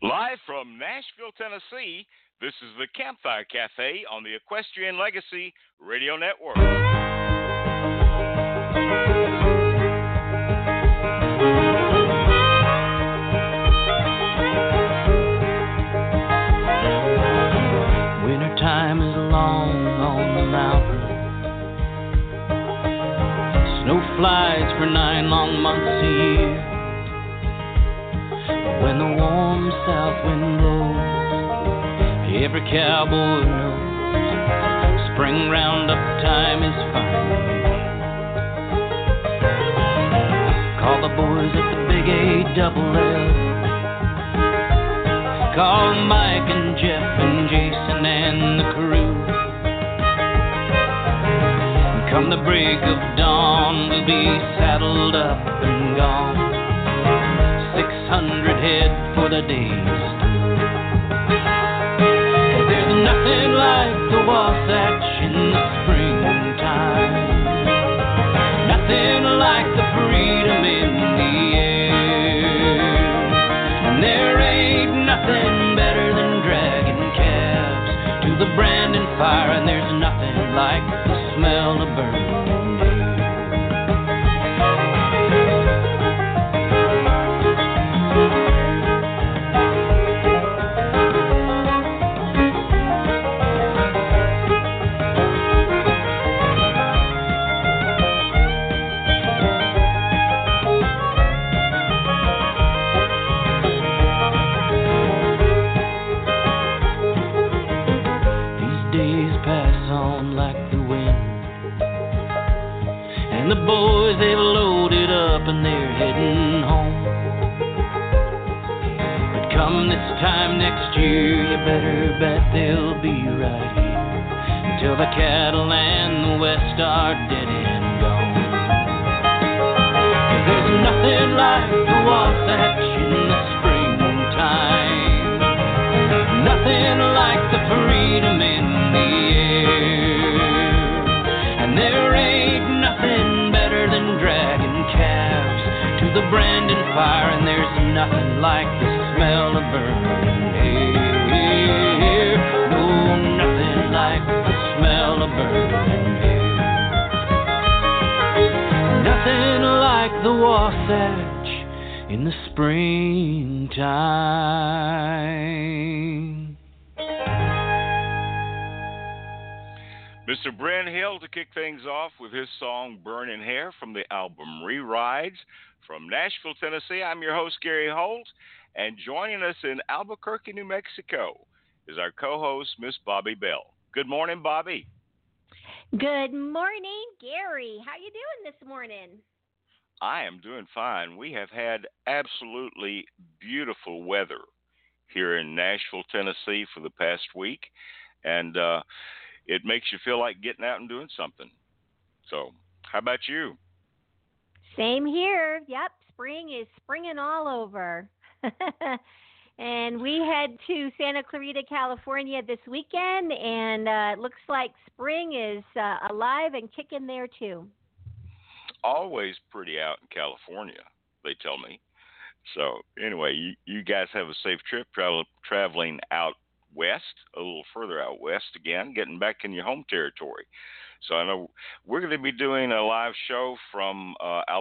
Live from Nashville, Tennessee, this is the Campfire Cafe on the Equestrian Legacy Radio Network. Wintertime is long on the mountain. Snow flies for 9 long months a year. When the warm south wind blows, every cowboy knows spring roundup time is finally here. Call the boys at the Big A double L. Call Mike and Jeff and Jason and the crew. And come the break of dawn, we'll be saddled up and gone. 600 head for the day's through. 'Cause there's nothing like the Wasatch in the springtime. Nothing like the freedom in the air. And there ain't nothing better than dragging calves to the branding fire. And there's nothing like the smell of burning hay. The boys, they've loaded up and they're heading home. But come this time next year, you better bet they'll be right here until the cattle and the West are dead and gone. 'Cause there's nothing like the Wasatch in the springtime. Nothing like the freedom in the air. And there ain't nothing better than dragging calves to the branding fire. And there's nothing like the smell of burning hay. No, nothing like the smell of burning hay. Nothing like the Wasatch in the springtime. Mr. Brent Hill to kick things off with his song Burning Hair from the album Re-Rides. From Nashville, Tennessee, I'm your host, Gary Holt, and joining us in Albuquerque, New Mexico is our co-host, Miss Bobby Bell. Good morning, Bobby. Good morning, Gary. How you doing this morning? I am doing fine. We have had absolutely beautiful weather here in Nashville, Tennessee for the past week, and it makes you feel like getting out and doing something. So, how about you? Same here. Yep, spring is springing all over. And we head to Santa Clarita, California this weekend, and it looks like spring is alive and kicking there too. Always pretty out in California, they tell me. So, anyway, you guys have a safe trip traveling out west, a little further out west again, getting back in your home territory. So I know we're going to be doing a live show from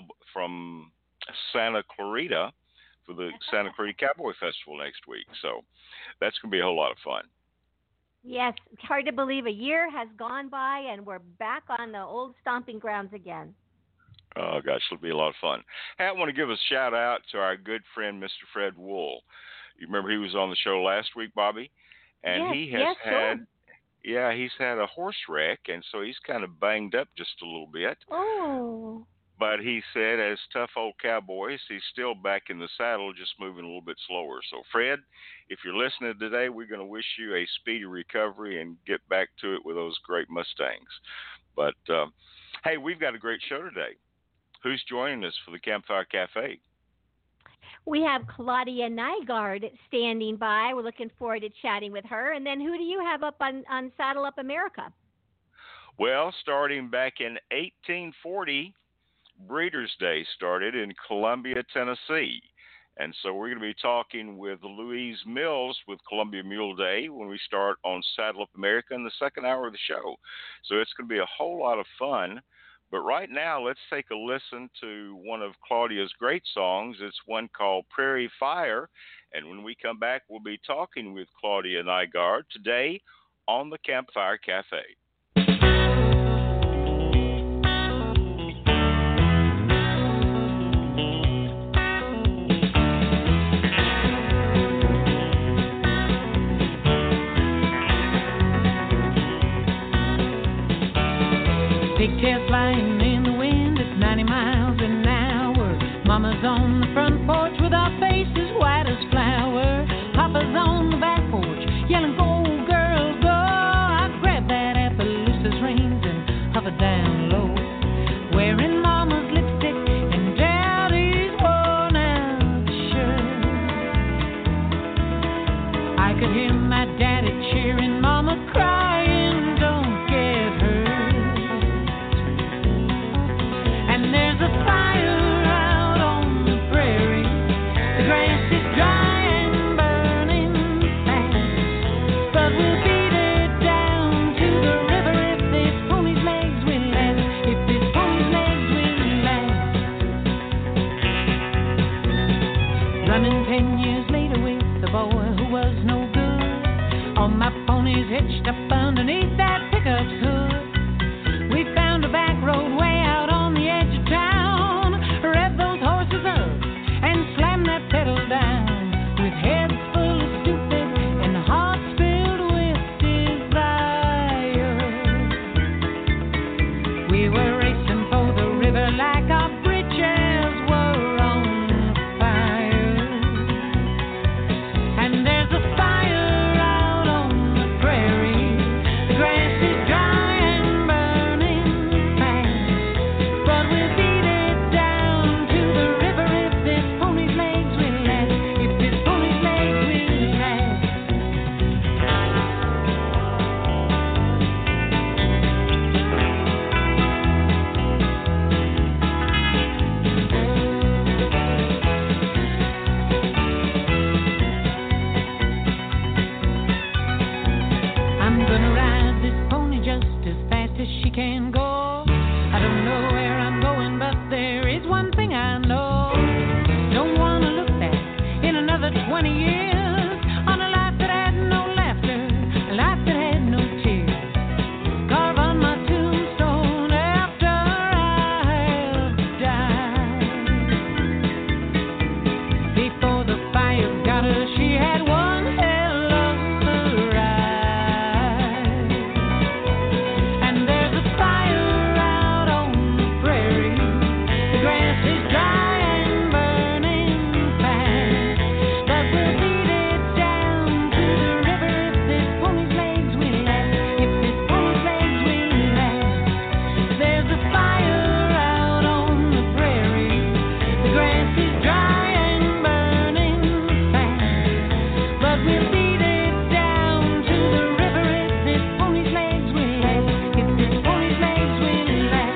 Santa Clarita for the Santa Clarita Cowboy Festival next week. So that's going to be a whole lot of fun. Yes, it's hard to believe a year has gone by and we're back on the old stomping grounds again. Oh, gosh, it'll be a lot of fun. Hey, I want to give a shout out to our good friend, Mr. Fred Wool. You remember he was on the show last week, Bobby? And yes, he has had, sure. Yeah, he's had a horse wreck, and so he's kind of banged up just a little bit. Oh. But he said, as tough old cowboys, he's still back in the saddle, just moving a little bit slower. So, Fred, if you're listening today, we're going to wish you a speedy recovery and get back to it with those great Mustangs. But, hey, we've got a great show today. Who's joining us for the Campfire Cafe? We have Claudia Nygaard standing by. We're looking forward to chatting with her. And then who do you have up on Saddle Up America? Well, starting back in 1840, Breeders' Day started in Columbia, Tennessee. And so we're going to be talking with Louise Mills with Columbia Mule Day when we start on Saddle Up America in the second hour of the show. So it's going to be a whole lot of fun. But right now, let's take a listen to one of Claudia's great songs. It's one called Prairie Fire. And when we come back, we'll be talking with Claudia Nygaard today on the Campfire Cafe. Pigtails flying in the wind at 90 miles an hour. Mama's on the front porch with our faces white as flour. Papa's on the back porch yelling, "Go, girl, go!" I grab that Appaloosa's reins and hover down low, wearing Mama's lipstick and Daddy's worn-out shirt. I could hear my daddy cheering, Mama crying, "Don't get hurt." There's a fire out on the prairie. The grass is dry and burning fast, but we'll beat it down to the river if this pony's legs will last. If this pony's legs will last. Running 10 years later with the boy who was no good. All my ponies hitched up underneath that pickup's hood. We found a back road way out on the edge of town. Rev those horses up and slam that pedal down. With heads full of stupid and hearts filled with desire, we were racing for the river like our britches were on fire. And there's a fire out on the prairie. The grass is dry and burning fast, but we'll beat it down to the river if this pony's legs will last. If this pony's legs will last. I'm gonna ride this pony just as fast as she can go. I don't know where I'm going, but there is one thing I know. Don't wanna look back in another 20 years on a life that had no laughter, a life that had no tears. Carve on my tombstone after I have died. Before the fire got her, she had one hell of a ride. And there's a fire out on the prairie. The grass is dry and burning fast, but we'll beat it down to the river if this pony's legs will last. If this pony's legs will last. There's a fire out on the prairie. The grass is dry and burning fast, but we'll beat it down to the river if this pony's legs will last. If this pony's legs will last.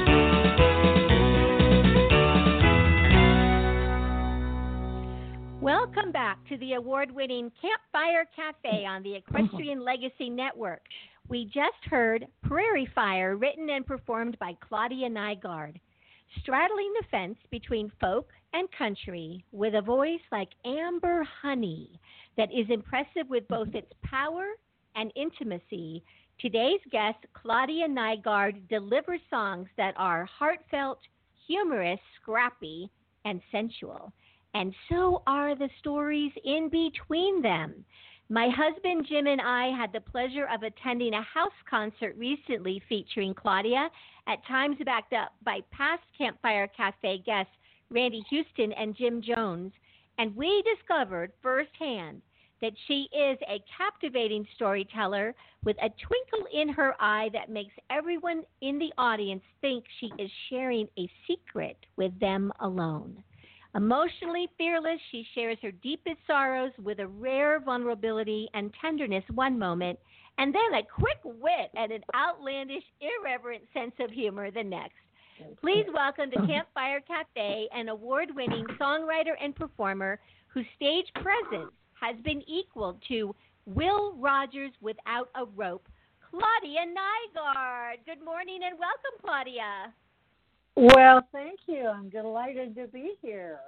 Welcome back to the award-winning Campfire Cafe on the Equestrian Legacy Network. We just heard Prairie Fire, written and performed by Claudia Nygaard, straddling the fence between folk and country with a voice like amber honey that is impressive with both its power and intimacy. Today's guest, Claudia Nygaard, delivers songs that are heartfelt, humorous, scrappy, and sensual. And so are the stories in between them. My husband Jim and I had the pleasure of attending a house concert recently featuring Claudia, at times backed up by past Campfire Cafe guests Randy Houston and Jim Jones, and we discovered firsthand that she is a captivating storyteller with a twinkle in her eye that makes everyone in the audience think she is sharing a secret with them alone. Emotionally fearless, she shares her deepest sorrows with a rare vulnerability and tenderness one moment, and then a quick wit and an outlandish, irreverent sense of humor the next. Please welcome to Campfire Cafe an award-winning songwriter and performer whose stage presence has been equal to Will Rogers without a rope, Claudia Nygaard. Good morning and welcome, Claudia. Well, thank you. I'm delighted to be here.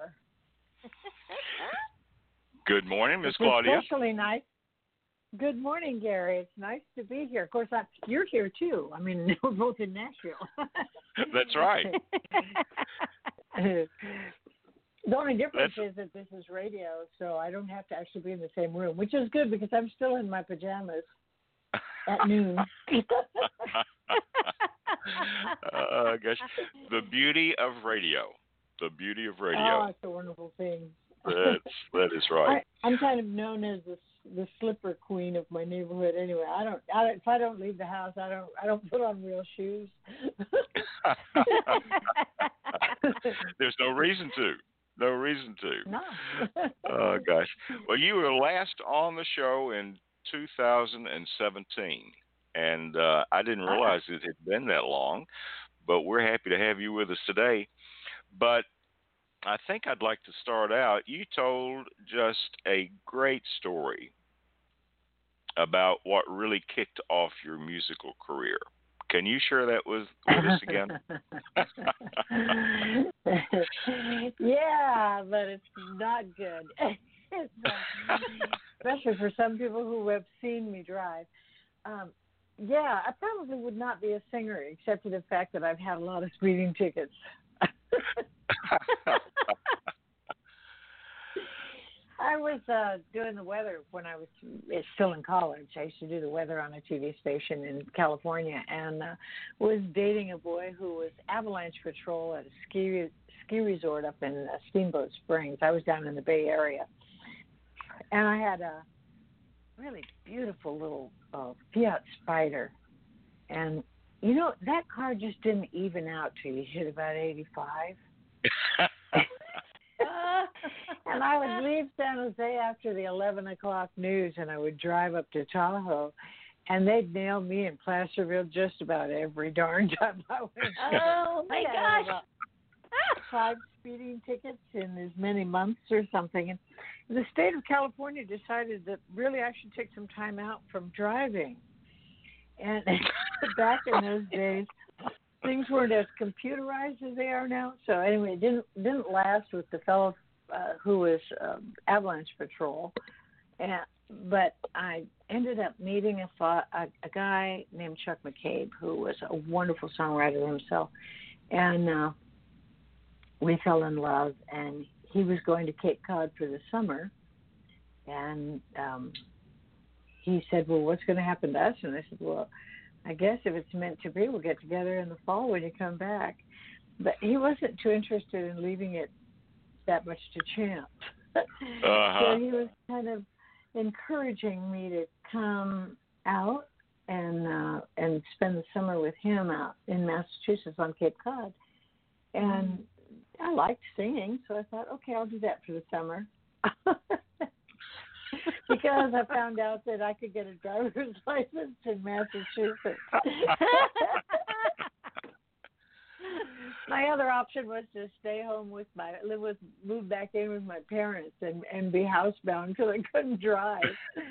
Good morning, Miss It's Claudia. especially nice. Good morning, Gary. It's nice to be here. Of course, you're here too. I mean, we're both in Nashville. That's right. The only difference is that this is radio, so I don't have to actually be in the same room, which is good because I'm still in my pajamas at noon. Gosh, the beauty of radio. The beauty of radio. Oh, it's a wonderful thing. That is right. I'm kind of known as the slipper queen of my neighborhood. Anyway, I don't. If I don't leave the house, I don't put on real shoes. There's no reason to. No reason to. No. Oh gosh. Well, you were last on the show in 2017, and I didn't realize it had been that long. But we're happy to have you with us today. But I think I'd like to start out. You told just a great story about what really kicked off your musical career. Can you share that with us again? Yeah, but it's not good. Especially for some people who have seen me drive. Yeah, I probably would not be a singer except for the fact that I've had a lot of speeding tickets. I was doing the weather when I was still in college. I used to do the weather on a TV station in California, and was dating a boy who was avalanche patrol at a ski resort up in Steamboat Springs. I was down in the Bay Area, and I had a really beautiful little Fiat Spider, and you know that car just didn't even out till you hit about 85. And I would leave San Jose after the 11 o'clock news, and I would drive up to Tahoe, and they'd nail me in Placerville just about every darn time I went. Oh, my gosh. About 5 speeding tickets in as many months or something. And the state of California decided that really I should take some time out from driving. And back in those days, things weren't as computerized as they are now. So anyway, it didn't last with the fellow who was avalanche patrol, but I ended up meeting a guy named Chuck McCabe, who was a wonderful songwriter himself, and we fell in love. And he was going to Cape Cod for the summer, and he said, "Well, what's going to happen to us?" And I said, "Well, I guess if it's meant to be, we'll get together in the fall when you come back." But he wasn't too interested in leaving it that much to chance. So he was kind of encouraging me to come out and spend the summer with him out in Massachusetts on Cape Cod. And I liked singing, so I thought, okay, I'll do that for the summer. Because I found out that I could get a driver's license in Massachusetts. My other option was to stay home move back in with my parents and be housebound because I couldn't drive.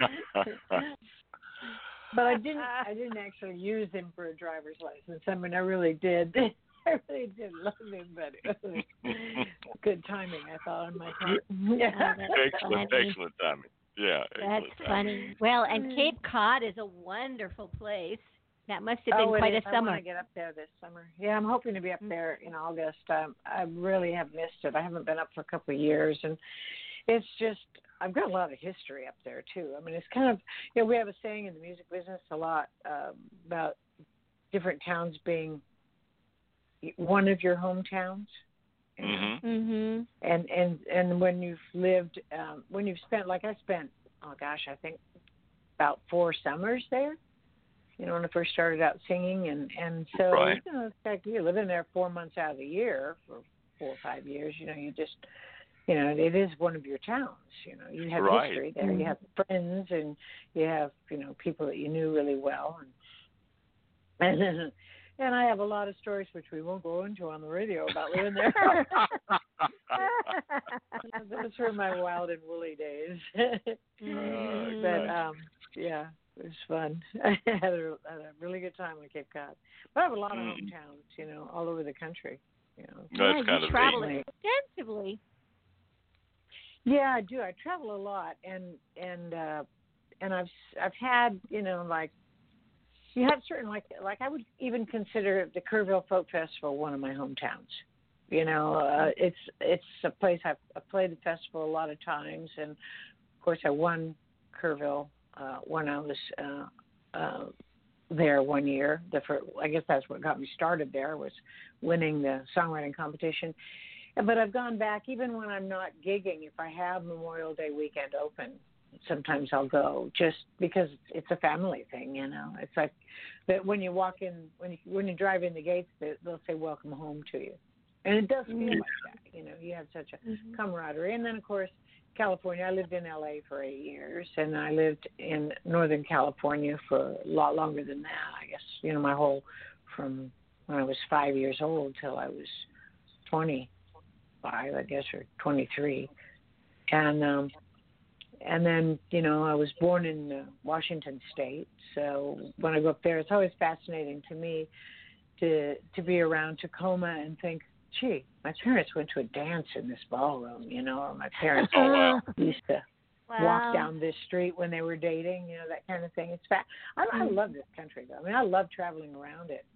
But I didn't actually use him for a driver's license. I mean, I really did. I really did love him, but it was good timing, I thought, on my part. Yeah. Excellent timing. Yeah. That's funny. Well, and Cape Cod is a wonderful place. That must have been quite a summer. I want to get up there this summer. Yeah, I'm hoping to be up there in August. I really have missed it. I haven't been up for a couple of years, and it's just I've got a lot of history up there too. I mean, it's kind of we have a saying in the music business a lot about different towns being one of your hometowns. Mm-hmm. And when you've lived, when you've spent, like I spent, I think about 4 summers there. When I first started out singing, and so right. It's like you're living there 4 months out of the year for 4 or 5 years. You just, it is one of your towns. You have history there. You have friends, and you have people that you knew really well, and And I have a lot of stories which we won't go into on the radio about living there. Those were my wild and woolly days. But yeah, it was fun. I had a really good time on Cape Cod. But I have a lot of hometowns, all over the country. That's kind you of travel neat. extensively. Yeah, I do. I travel a lot, and I've had like you have certain like I would even consider the Kerrville Folk Festival one of my hometowns. It's a place I've played the festival a lot of times, and of course I won Kerrville when I was there one year. I guess that's what got me started there, was winning the songwriting competition. But I've gone back even when I'm not gigging. If I have Memorial Day weekend open, sometimes I'll go just because it's a family thing. It's like that when you walk in, when you drive in the gates, they'll say "Welcome home" to you, and it does feel like that. You have such a camaraderie. And then of course, California. I lived in LA for 8 years, and I lived in Northern California for a lot longer than that. I guess my whole from when I was 5 years old till I was 25, I guess, or 23, and then I was born in Washington State. So when I go up there, it's always fascinating to me to be around Tacoma and think, gee, my parents went to a dance in this ballroom, or my parents used to walk down this street when they were dating, that kind of thing. It's I love this country, though. I mean, I love traveling around it.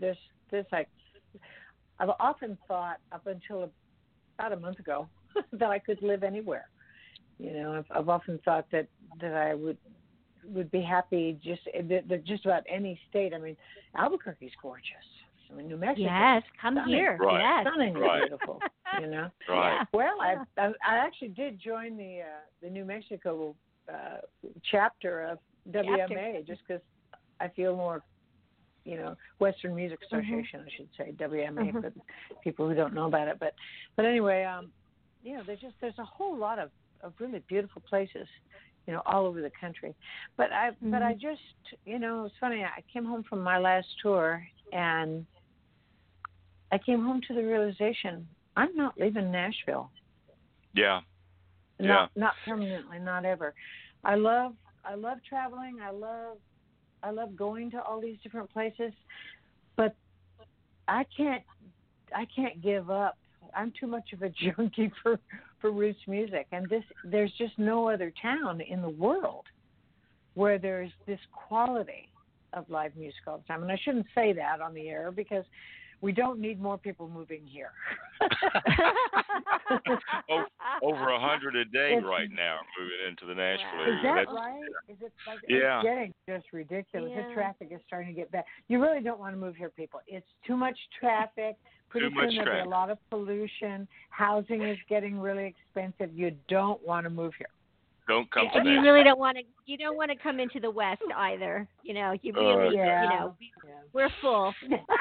I've often thought up until about a month ago that I could live anywhere. I've often thought that I would be happy just about any state. I mean, Albuquerque's gorgeous. I mean, New Mexico. Yes, come stunning. here. Right. Yes, Stunningly beautiful. Right. Well, I actually did join the New Mexico chapter of WMA just because I feel more, Western Music Association, I should say, WMA for the people who don't know about it. But anyway, there's a whole lot of really beautiful places, all over the country. But I just, it's funny. I came home from my last tour, and I came home to the realization I'm not leaving Nashville. Yeah. Not permanently, not ever. I love traveling. I love going to all these different places, but I can't give up. I'm too much of a junkie for roots music, and there's just no other town in the world where there's this quality of live music all the time. And I shouldn't say that on the air because we don't need more people moving here. Over 100 a day right now moving into the Nashville area. Is that right? Is it like it's getting just ridiculous? The traffic is starting to get bad. You really don't want to move here, people. It's too much traffic. Pretty soon there'll be a lot of pollution. Housing is getting really expensive. You don't want to move here. Don't come to and you Nashville. really don't want to. You don't want to come into the West either. You really, we're full.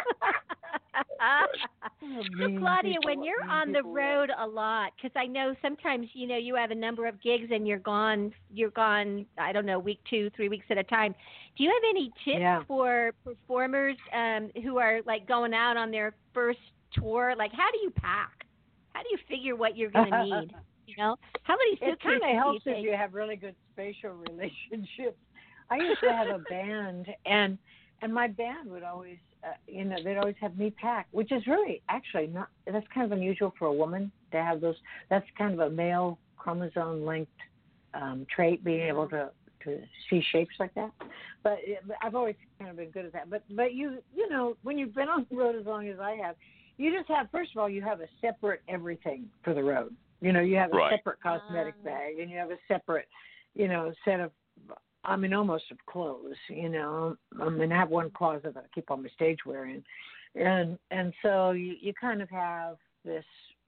Claudia, when you're on the road a lot, because I know sometimes you have a number of gigs and you're gone. I don't know, week 2, 3 weeks at a time. Do you have any tips for performers who are like going out on their first tour? Like, how do you pack? How do you figure what you're going to need? How many suitcases? It kind of helps if you have really good spatial relationships. I used to have a band, and my band would always, they'd always have me pack, which is really actually not. That's kind of unusual for a woman to have those. That's kind of a male chromosome-linked trait, being able to see shapes like that. But I've always kind of been good at that. But you when you've been on the road as long as I have, you just have, first of all, you have a separate everything for the road. You have a separate cosmetic bag, and you have a separate, set of, almost of clothes. I have one closet that I keep all my stage wear in, and so you kind of have this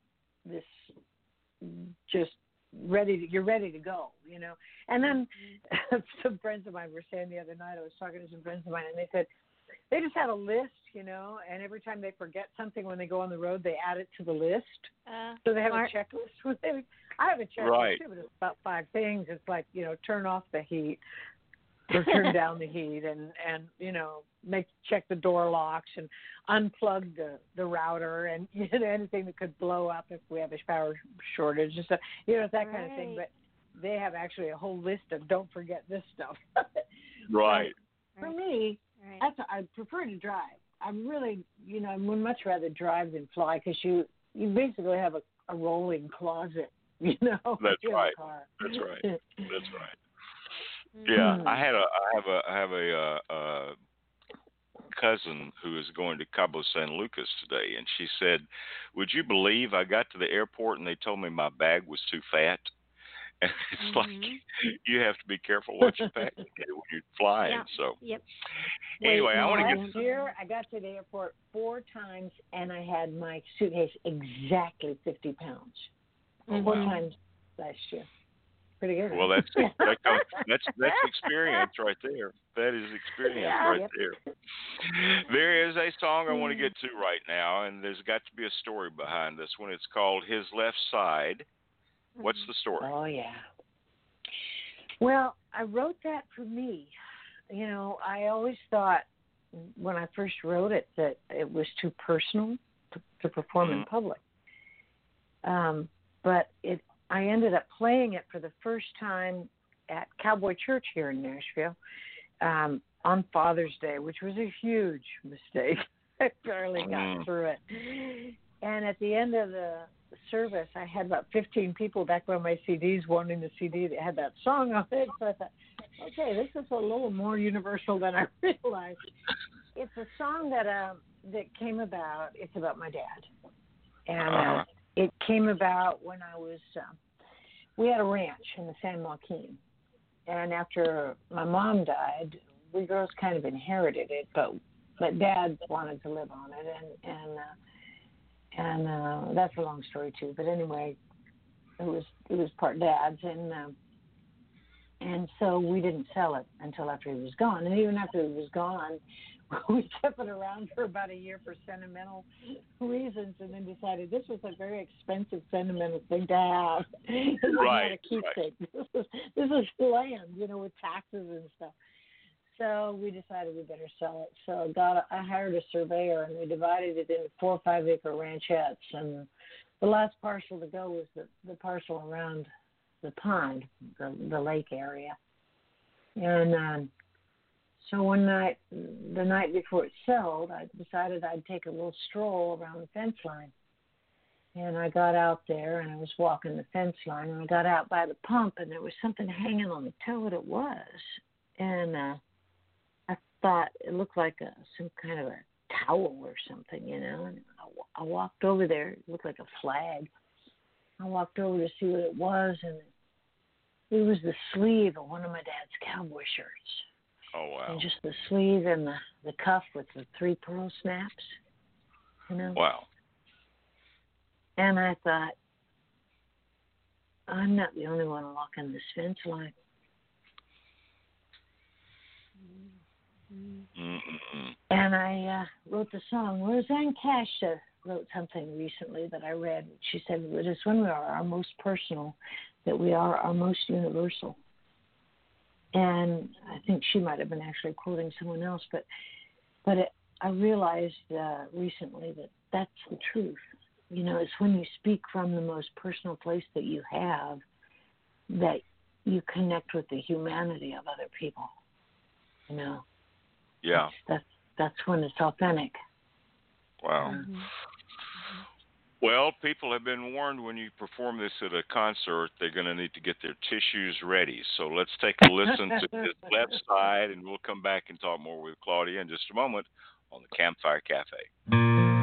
just you're ready to go, And then some friends of mine were saying the other night, I was talking to some friends of mine, and they said they just had a list, and every time they forget something when they go on the road, they add it to the list. So they have a checklist. I have a checklist too, but it's about 5 things. It's like, turn off the heat, or turn down the heat and check the door locks and unplug the router and anything that could blow up if we have a power shortage and stuff, that kind of thing. But they have actually a whole list of don't forget this stuff. Right. For me, I prefer to drive. I'm really, I would much rather drive than fly because you basically have a rolling closet, That's right. Car. That's right. That's right. Yeah, I have a cousin who is going to Cabo San Lucas today, and she said, "Would you believe I got to the airport and they told me my bag was too fat?" And it's like you have to be careful what you pack when you're flying. Yeah. So Yep. anyway, I want to Last year, I got to the airport 4 times, and I had my suitcase exactly 50 pounds. Oh, 4 wow. times last year. Pretty good. Well, that's experience right there. That is experience right there. There is a song I want to get to right now, and there's got to be a story behind this one. It's called "His Left Side." What's the story? Oh, yeah. Well, I wrote that for me. I always thought when I first wrote it that it was too personal to perform in public. But I ended up playing it for the first time at Cowboy Church here in Nashville on Father's Day, which was a huge mistake. I barely got through it. And at the end of the service, I had about 15 people back by my CDs wanting the CD that had that song on it. So I thought, okay, this is a little more universal than I realized. It's a song that came about. It's about my dad, and it came about when I was. We had a ranch in the San Joaquin, and after my mom died, we girls kind of inherited it, but Dad wanted to live on it, and that's a long story too. But anyway, it was part Dad's, and so we didn't sell it until after he was gone. And even after he was gone, we kept it around for about a year for sentimental reasons, and then decided this was a very expensive sentimental thing to have. It was not a keepsake. Right. This is land, with taxes and stuff. So we decided we better sell it. So I hired a surveyor, and we divided it into 4 or 5 acre ranchettes. And the last parcel to go was the parcel around the pond, the lake area. And so one night, the night before it sold, I decided I'd take a little stroll around the fence line. And I got out there, and I was walking the fence line, and I got out by the pump, and there was something hanging on the toe. What it was. And I thought it looked like some kind of a towel or something, And I walked over there. It looked like a flag. I walked over to see what it was, and it was the sleeve of one of my dad's cowboy shirts. Oh, wow. And just the sleeve and the cuff with the 3 pearl snaps, Wow. And I thought, I'm not the only one walking this fence line. And I wrote the song. Roseanne Cash wrote something recently that I read. She said, it is when we are our most personal that we are our most universal. And I think she might have been actually quoting someone else, but I realized recently that that's the truth. It's when you speak from the most personal place that you have that you connect with the humanity of other people. Yeah. That's when it's authentic. Wow. Well, people have been warned when you perform this at a concert, they're going to need to get their tissues ready. So let's take a listen to His Left Side, and we'll come back and talk more with Claudia in just a moment on the Campfire Cafe.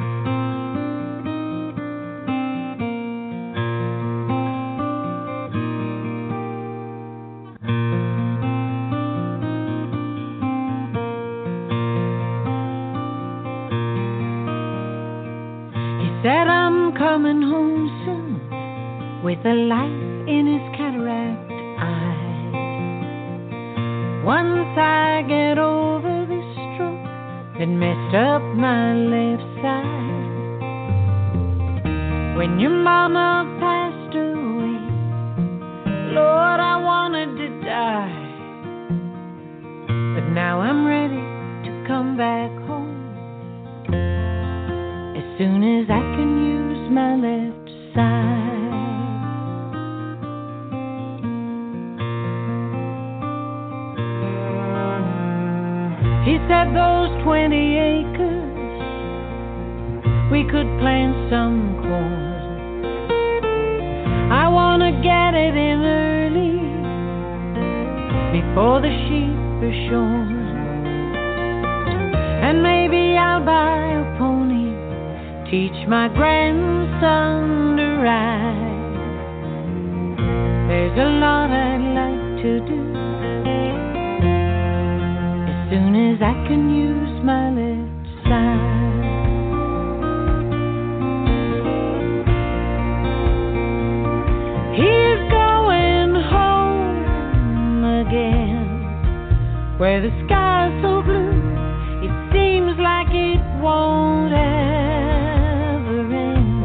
Said I'm coming home soon with the light in his cataract eye. Once I get over this stroke that messed up my left side. When your mama passed away, Lord, I wanted to die. He said those 20 acres, we could plant some corn. I want to get it in early, before the sheep are shorn. And maybe I'll buy a pony, teach my grandson to ride. There's a lot I'd like to do, as soon as I can use my left side. He's going home again, where the sky's so blue, it seems like it won't ever end.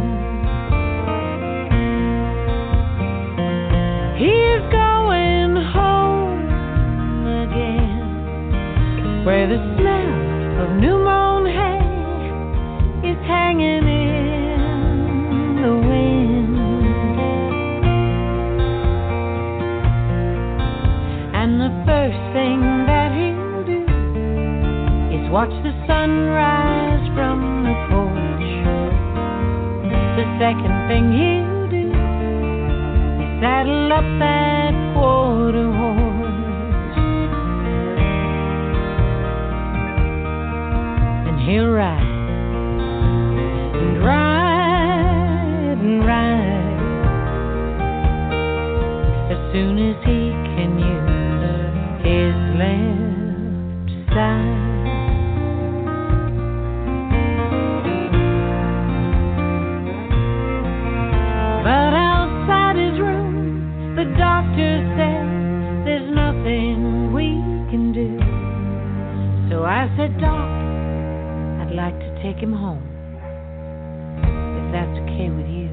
He's going home again, where the smell of new mown hay is hanging in the wind. And the first thing that he'll do is watch the sun rise from the porch. The second thing he'll do is saddle up that quarter horse, and he'll ride and ride and ride, as soon as he can use his left side. But outside his room, the doctor said there's nothing we can do. So I said, Doc, I'd like to take him home, if that's okay with you.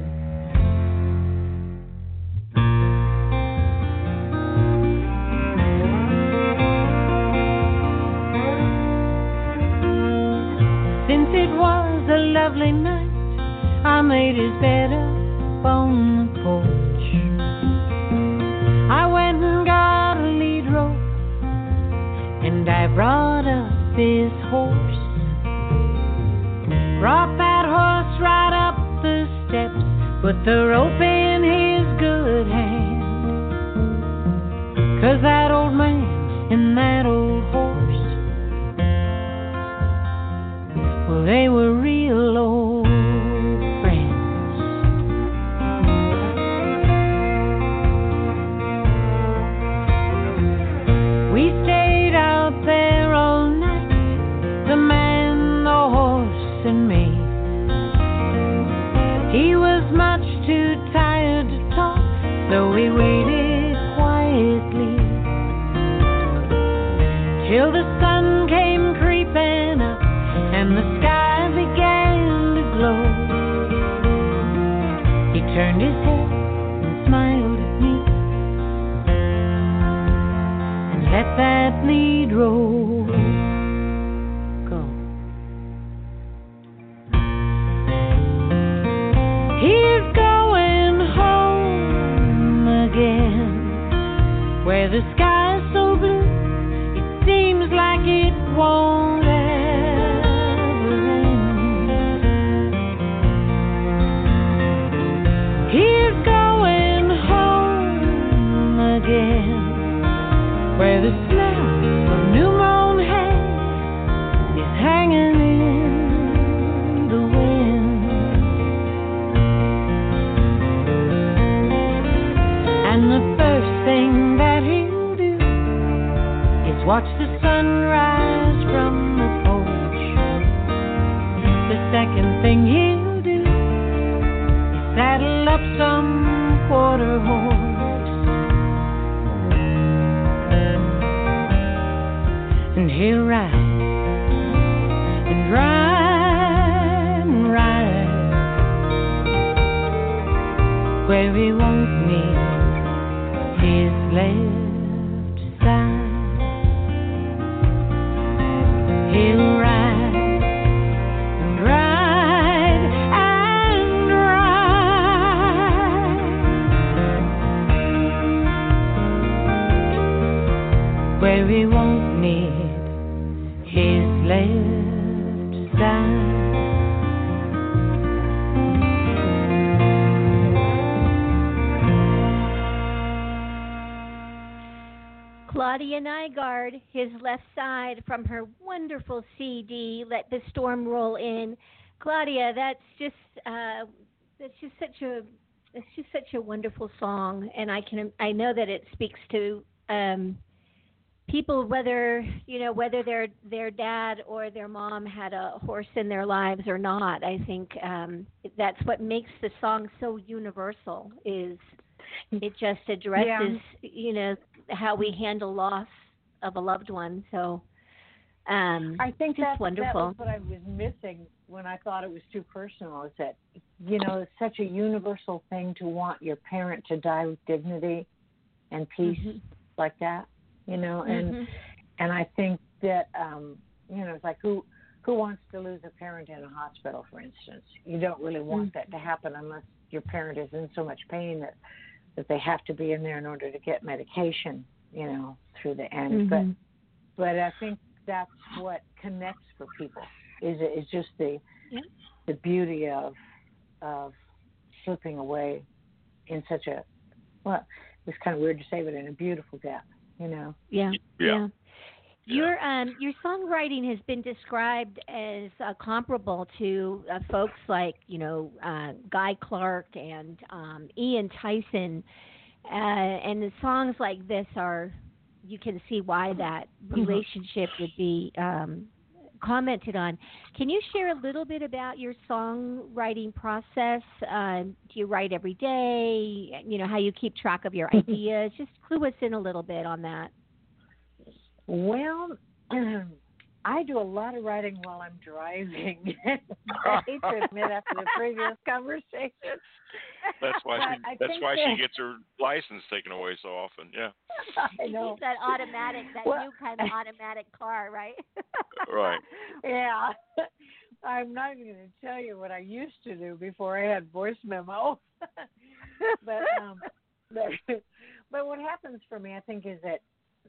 Since it was a lovely night, I made his bed up on the porch. I went and got a lead rope, and I brought up his horse. Brought that horse right up the steps, put the rope in his good hand. 'Cause that old man and that old horse, well, they were real old friends. We stayed out there all night, the man, the horse, and me. He was much too tired to talk, so we waited quietly till the sun came creeping up and the sky began to glow. He turned his head and smiled at me and let that lead rope go. He's going home again, where the sky's so blue, it seems like it won't ever end. He's going home again, where the smell of new mown hay is hanging in the wind. And the first thing that he'll do is watch the sun rise from the porch. The second thing he'll do is saddle up some quarter horse, and he'll ride and ride and ride, where he won't need his left side. He'll ride and ride and ride, where he won't need his left side. Claudia Nygaard, his left side, from her wonderful CD, Let the Storm Roll In. Claudia, that's just such a wonderful song, and I know that it speaks to people, whether their dad or their mom had a horse in their lives or not. I think that's what makes the song so universal. Is it just addresses how we handle loss of a loved one. So I think just that wonderful. was what I was missing when I thought it was too personal, is that, it's such a universal thing to want your parent to die with dignity and peace like that, and I think that, it's like who wants to lose a parent in a hospital, for instance? You don't really want that to happen unless your parent is in so much pain that they have to be in there in order to get medication, through the end. But I think that's what connects for people is just the beauty of slipping away in such a, well, it's kind of weird to say, but in a beautiful death, Yeah. Your songwriting has been described as comparable to folks like Guy Clark and Ian Tyson, and the songs like this are, you can see why that relationship would be commented on. Can you share a little bit about your songwriting process? Do you write every day? How you keep track of your ideas? Just clue us in a little bit on that. Well, I do a lot of writing while I'm driving. I hate to admit after the previous conversation. That's why she gets her license taken away so often. Yeah. I know. That automatic, new kind of automatic car, right? Right. Yeah. I'm not even going to tell you what I used to do before I had voice memo. But what happens for me, I think, is that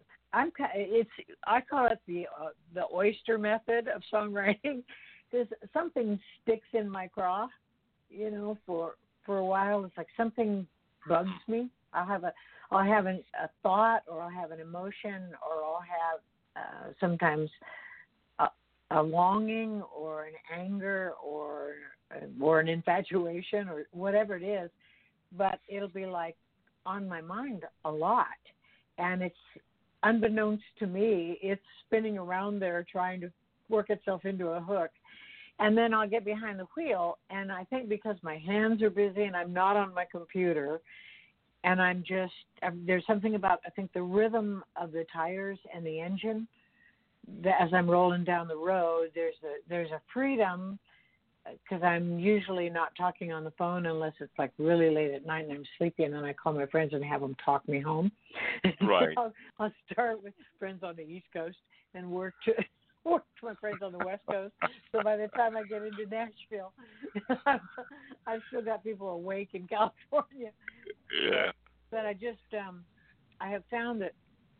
I call it the oyster method of songwriting. Because something sticks in my craw, for a while. It's like something bugs me. I'll have a thought, or I'll have an emotion, or I'll have sometimes a longing, or an anger, or an infatuation, or whatever it is. But it'll be like on my mind a lot, and it's unbeknownst to me, it's spinning around there trying to work itself into a hook. And then I'll get behind the wheel, and I think because my hands are busy and I'm not on my computer, and there's something about, I think, the rhythm of the tires and the engine, that as I'm rolling down the road, there's a freedom, because I'm usually not talking on the phone unless it's like really late at night and I'm sleepy, and then I call my friends and have them talk me home. Right. I'll start with friends on the East Coast and work to my friends on the West Coast. So by the time I get into Nashville, I've still got people awake in California. Yeah. But I just I have found that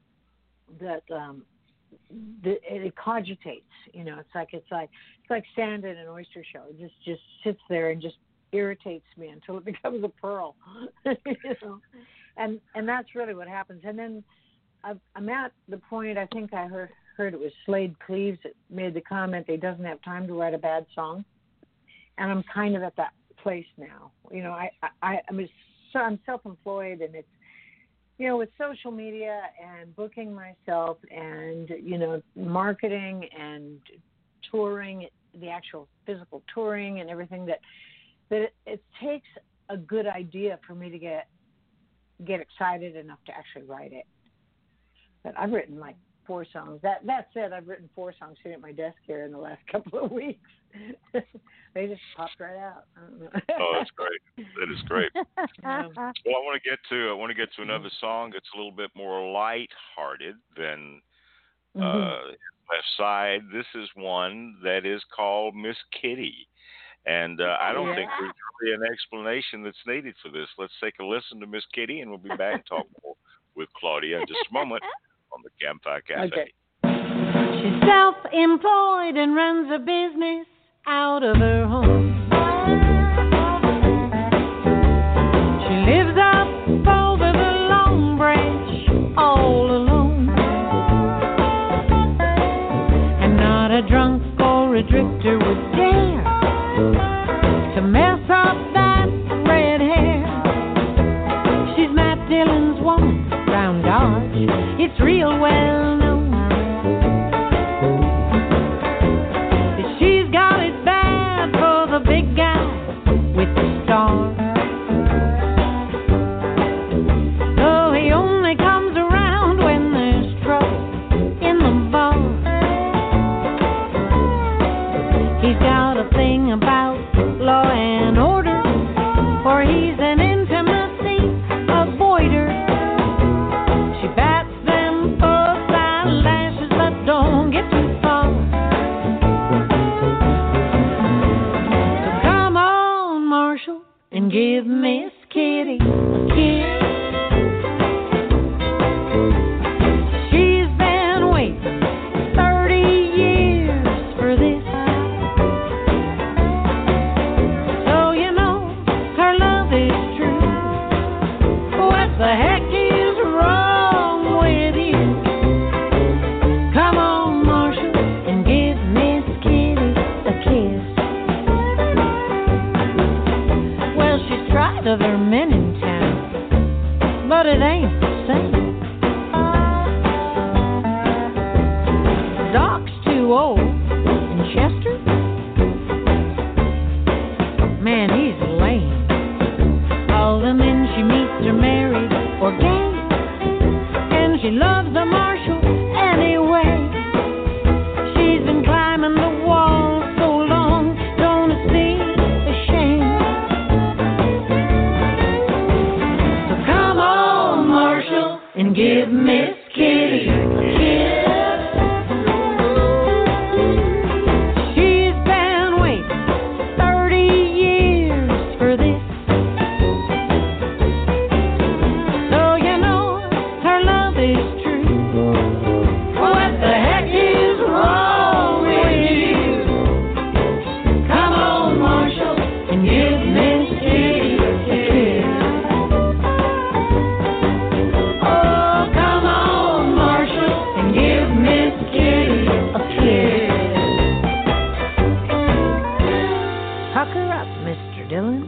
it cogitates. It's like sand in an oyster shell. It just sits there and just irritates me until it becomes a pearl. And that's really what happens. And then I'm at the point, I think I heard it was Slade Cleaves that made the comment that he doesn't have time to write a bad song. And I'm kind of at that place now. I'm self-employed, and it's, with social media and booking myself and, marketing and touring, the actual physical touring and everything, that it takes a good idea for me to get excited enough to actually write it. But I've written like 4 songs. That said, I've written 4 songs sitting at my desk here in the last couple of weeks. They just popped right out. I don't know. Oh, that's great. That is great. Well, I want to get to another song that's a little bit more light-hearted than Left Side. This is one that is called Miss Kitty. And I don't think there's really an explanation that's needed for this. Let's take a listen to Miss Kitty, and we'll be back and talk more with Claudia in just a moment on the Campfire Cafe. Okay. She's self-employed and runs a business out of her home. She lives up over the Long Branch all alone. And not a drunk or a drifter would dare to mess up that red hair. She's Matt Dillon's woman round Dodge. It's real well known that she's got it bad for the big guy with the star. Though he only comes around when there's trouble in the bar. He's got a thing about law and order, for he's an intimacy avoider. She bats them full eyelashes, but don't get too far. So come on, Marshall, and give Miss Kitty a kiss. She's been waiting 30 years for this. So you know her love is true. What the heck is wrong with you? Come on, Marshall, and give Miss Kitty a kiss. Well, she's tried other men in town, but it ain't the same. Doc's too old, and Chester, man, he's lame. All the men she meets are married or gay, and she loves the Marshal anyway. She's been climbing the wall so long, don't it seem a shame? So come on, Marshal, and give Miss Kitty a kiss. She's been waiting 30 years for this. So you know her love is true. What the heck is wrong with you? Come on, Marshall, and give Miss Kitty a kiss. Oh, come on, Marshall, and give Miss Kitty a kiss. Pucker up, Mr. Dillon.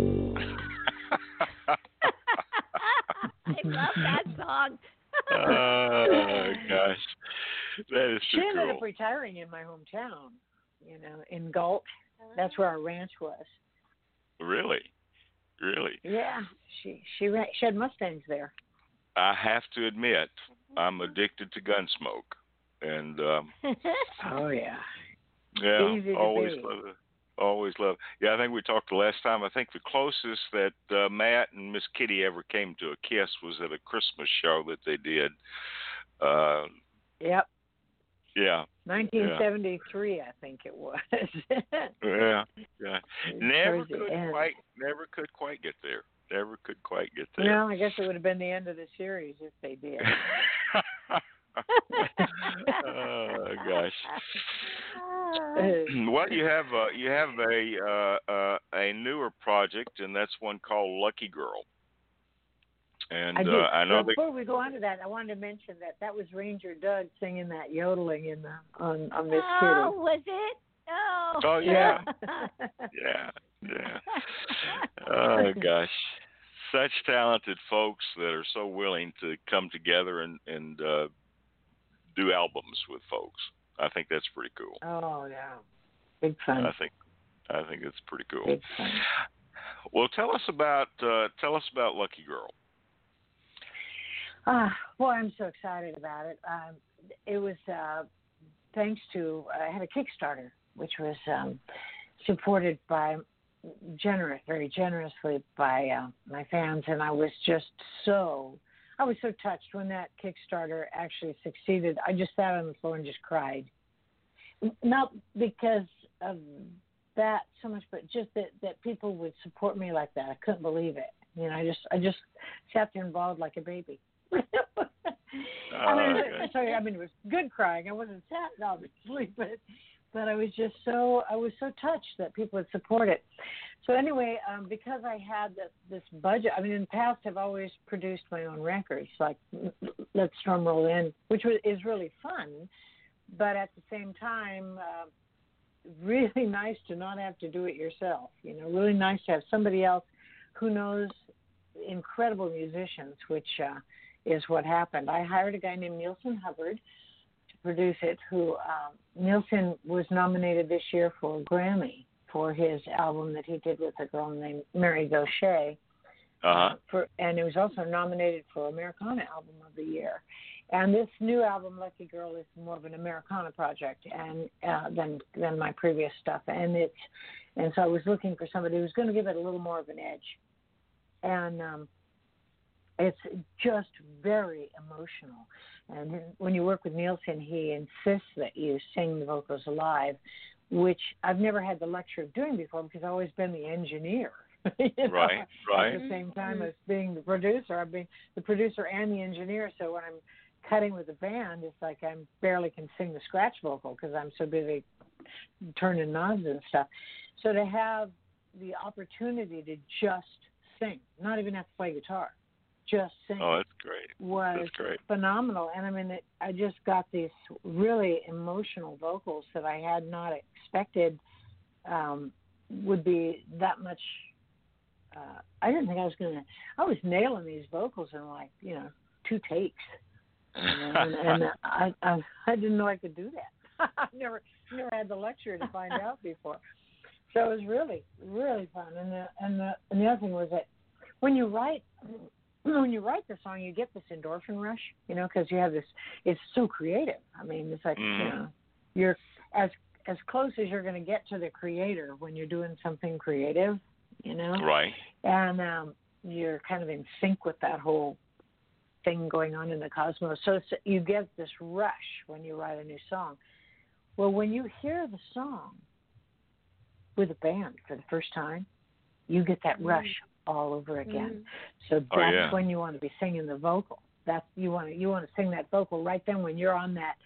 I love that song. Oh, gosh. That is She too ended cool. up retiring in my hometown, in Galt. That's where our ranch was. Really? Really? Yeah, she had Mustangs there. I have to admit, I'm addicted to Gunsmoke. And, Oh yeah. yeah, Easy to always be. love it. Always love. Yeah, I think we talked the last time. I think the closest that Matt and Miss Kitty ever came to a kiss was at a Christmas show that they did. Yep. Yeah. 1973, I think it was. Yeah. Yeah. Never Towards the end. could quite get there. Never could quite get there. No, I guess it would have been the end of the series if they did. Oh gosh. Well, you have a newer project, and that's one called Lucky Girl. And I do. I know that. Before we go on to that, I wanted to mention that was Ranger Doug singing that yodeling on Miss Oh, Kitty. was it? Oh. Oh yeah. Yeah. Yeah. Oh gosh. Such talented folks that are so willing to come together and do albums with folks. I think that's pretty cool. Oh yeah, big fun. I think it's pretty cool. Big fun. Well, tell us about Lucky Girl. Boy, I'm so excited about it. It was thanks to I had a Kickstarter, which was supported by very generously by my fans, and I was so touched when that Kickstarter actually succeeded. I just sat on the floor and just cried. Not because of that so much, but just that people would support me like that. I couldn't believe it. I just sat there and bawled like a baby. Okay. It was good crying. I wasn't sad, obviously, but I was so touched that people would support it. So anyway, because I had this budget, in the past I've always produced my own records, like Let's Drum Roll In, which is really fun, but at the same time, really nice to not have to do it yourself. Really nice to have somebody else who knows incredible musicians, which is what happened. I hired a guy named Nielsen Hubbard to produce it, who Nielsen was nominated this year for a Grammy for his album that he did with a girl named Mary Gaucher. And it was also nominated for Americana Album of the Year. And this new album, Lucky Girl, is more of an Americana project and than my previous stuff. And so I was looking for somebody who's going to give it a little more of an edge. And it's just very emotional. And when you work with Nielsen, he insists that you sing the vocals live, which I've never had the luxury of doing before because I've always been the engineer. Right. At the same time as being the producer, I've been the producer and the engineer. So when I'm cutting with the band, it's like I barely can sing the scratch vocal because I'm so busy turning knobs and stuff. So to have the opportunity to just sing, not even have to play guitar, just sing. Oh, that's great. Was phenomenal. And I just got these really emotional vocals that I had not expected would be that much. I didn't think I was nailing these vocals in 2 takes. And I didn't know I could do that. I never had the luxury to find out before. So it was really, really fun. And the other thing was that when you write the song, you get this endorphin rush, because you have this. It's so creative. It's like you're as close as you're going to get to the creator when you're doing something creative, Right. And you're kind of in sync with that whole thing going on in the cosmos. So you get this rush when you write a new song. Well, when you hear the song with a band for the first time, you get that rush all over again. So that's when you want to be singing the vocal. That's you want to sing that vocal right then when you're on that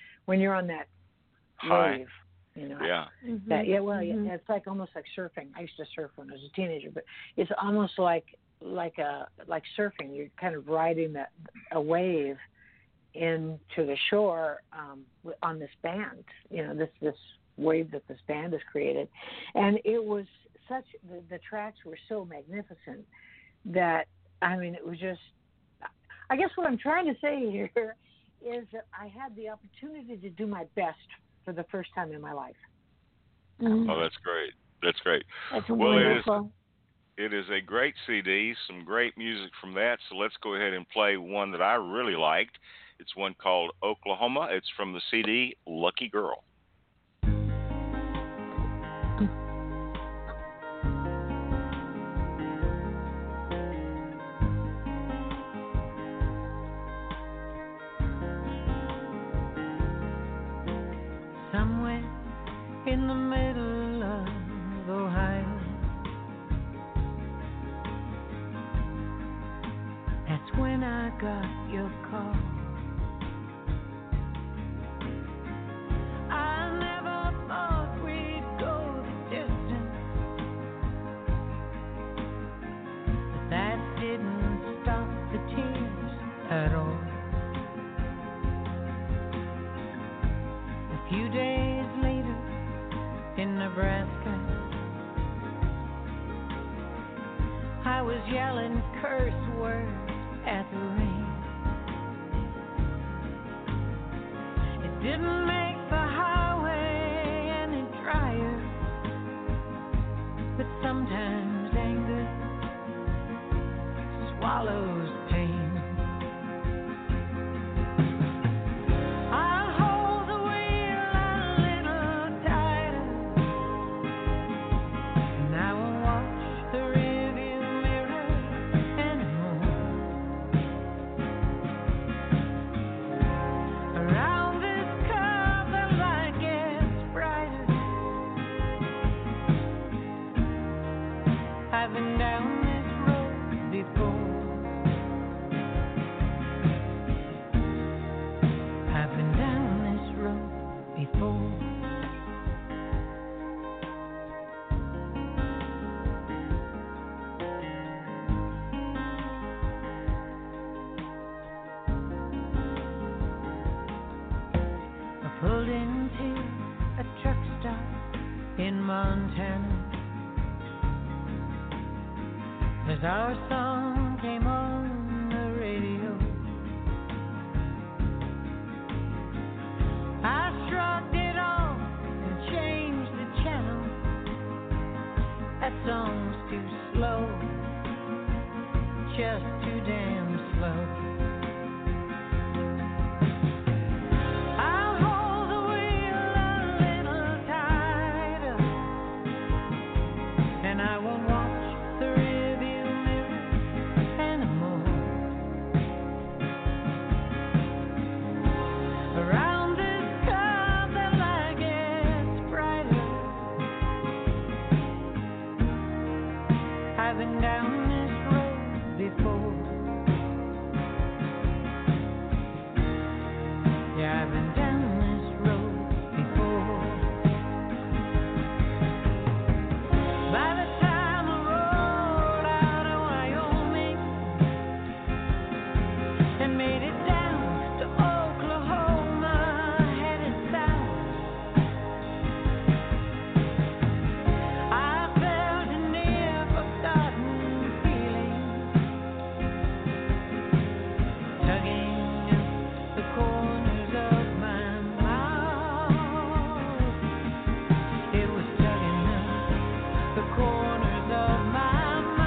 high wave. Yeah. It's like almost like surfing. I used to surf when I was a teenager, but it's almost like surfing. You're kind of riding a wave into the shore on this band. This wave that this band has created, and it was the tracks were so magnificent that it was just. I guess what I'm trying to say here is that I had the opportunity to do my best for the first time in my life. Oh, that's great. That's great. That's wonderful. It is a great CD, some great music from that. So let's go ahead and play one that I really liked. It's one called Oklahoma. It's from the CD Lucky Girl. Somewhere in the middle of Ohio, that's when I got your call. I never thought we'd go the distance, but that didn't stop the tears at all. A few days later in Nebraska, I was yelling curse words at the rain. It didn't make the highway any drier, but sometimes anger swallows pain. I'll hold the wheel a little tighter, and I won't watch the rearview mirror anymore. Around this curve the light gets brighter. I've been down this road before. pulled into a truck stop in Montana as our song came on the radio. I shrugged it off and changed the channel. That song's too slow, just too damn slow. I'll hold the wheel a little tighter, and I won't watch the rearview mirror anymore. Around this curve the light gets brighter. I've been down this road before. Yeah, I've been down this road before. By the time I rode out of Wyoming and made it down to Oklahoma, headed south, I felt a near-forgotten feeling tugging at the corners of my mouth. It was tugging at the corners of my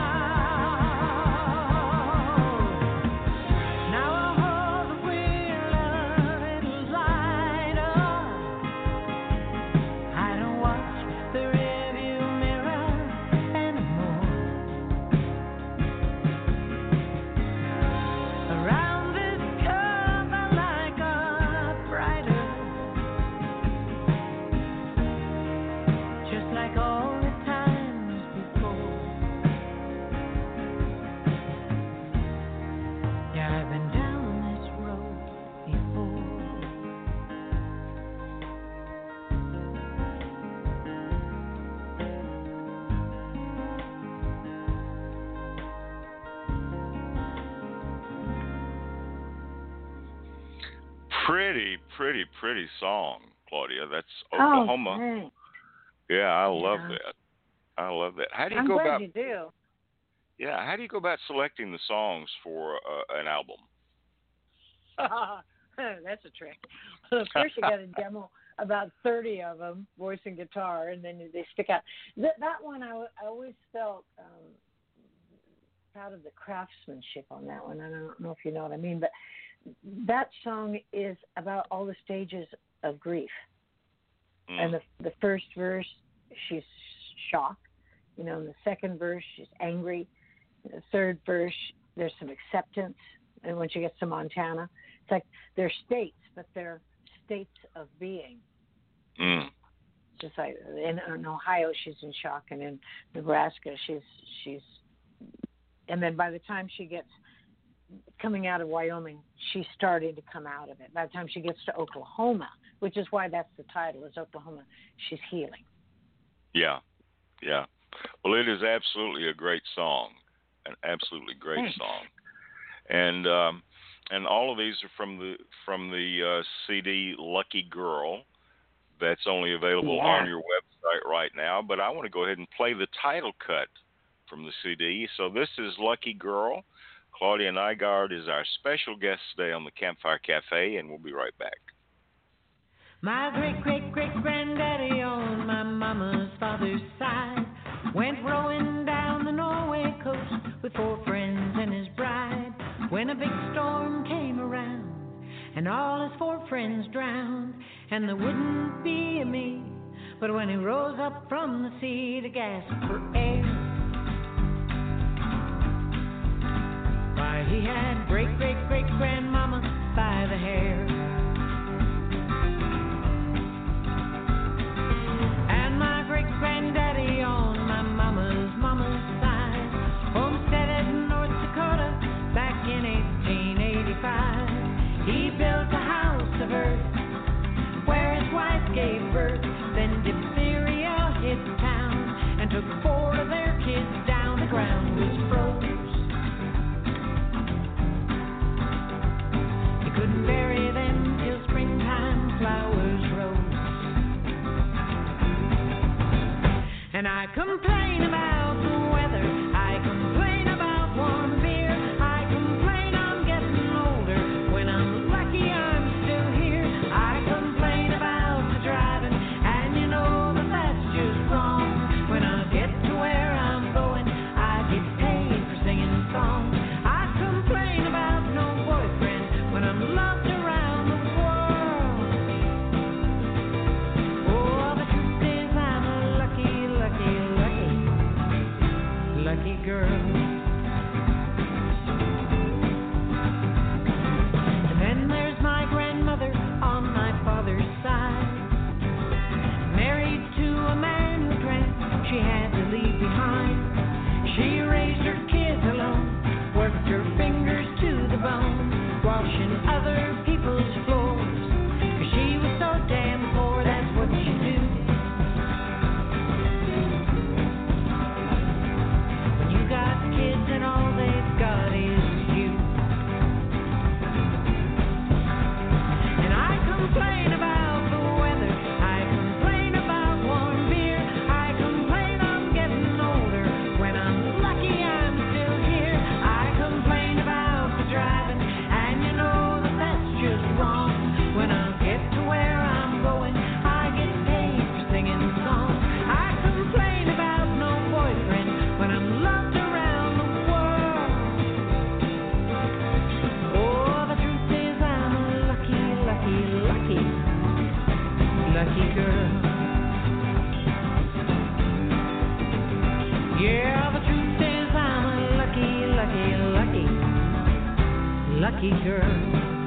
mouth. Now I hold the wheel a little lighter. I don't watch the rearview mirror anymore. Around this curve I like a brighter, just like all the times before. Yeah, I've been down this road before. Pretty song, Claudia. That's Oklahoma. Oh, thanks. Yeah, I love Yeah. that. I love that. How do you I'm go glad about? you do. Yeah, how do you go about selecting the songs for an album? That's a trick. First, you got to demo about 30 of them, voice and guitar, and then they stick out. That one, I always felt proud of the craftsmanship on that one. I don't know if you know what I mean, but that song is about all the stages of grief. And the first verse, she's shocked. You know, in the second verse, she's angry. In the third verse, there's some acceptance. And when she gets to Montana, it's like they're states, but they're states of being. Just like in Ohio, she's in shock, and in Nebraska, she's, and then by the time she gets coming out of Wyoming, she's starting to come out of it. By the time she gets to Oklahoma, which is why that's the title, is Oklahoma, she's healing. Yeah. Well, it is absolutely a great song, an absolutely great Thanks. song, and all of these are from the CD Lucky Girl. That's only available on your website right now. But I want to go ahead and play the title cut from the CD. So this is Lucky Girl. Claudia Nygaard is our special guest today on the Campfire Cafe, and we'll be right back. My great-great-great-granddaddy on my mama's father's side went rowing down the Norway coast with 4 friends and his bride. When a big storm came around and all his 4 friends drowned, and there wouldn't be a me, but when he rose up from the sea to gasp for air, why, he had great-great-great-grandmama by the hair. And my great-granddaddy on my mama's side homesteaded in North Dakota back in 1885. He built a house of earth where his wife gave birth. Then diphtheria hit town and took 4 of their kids down. The ground was froze. He couldn't bury them lucky girl. Yeah, the truth is I'm a lucky girl.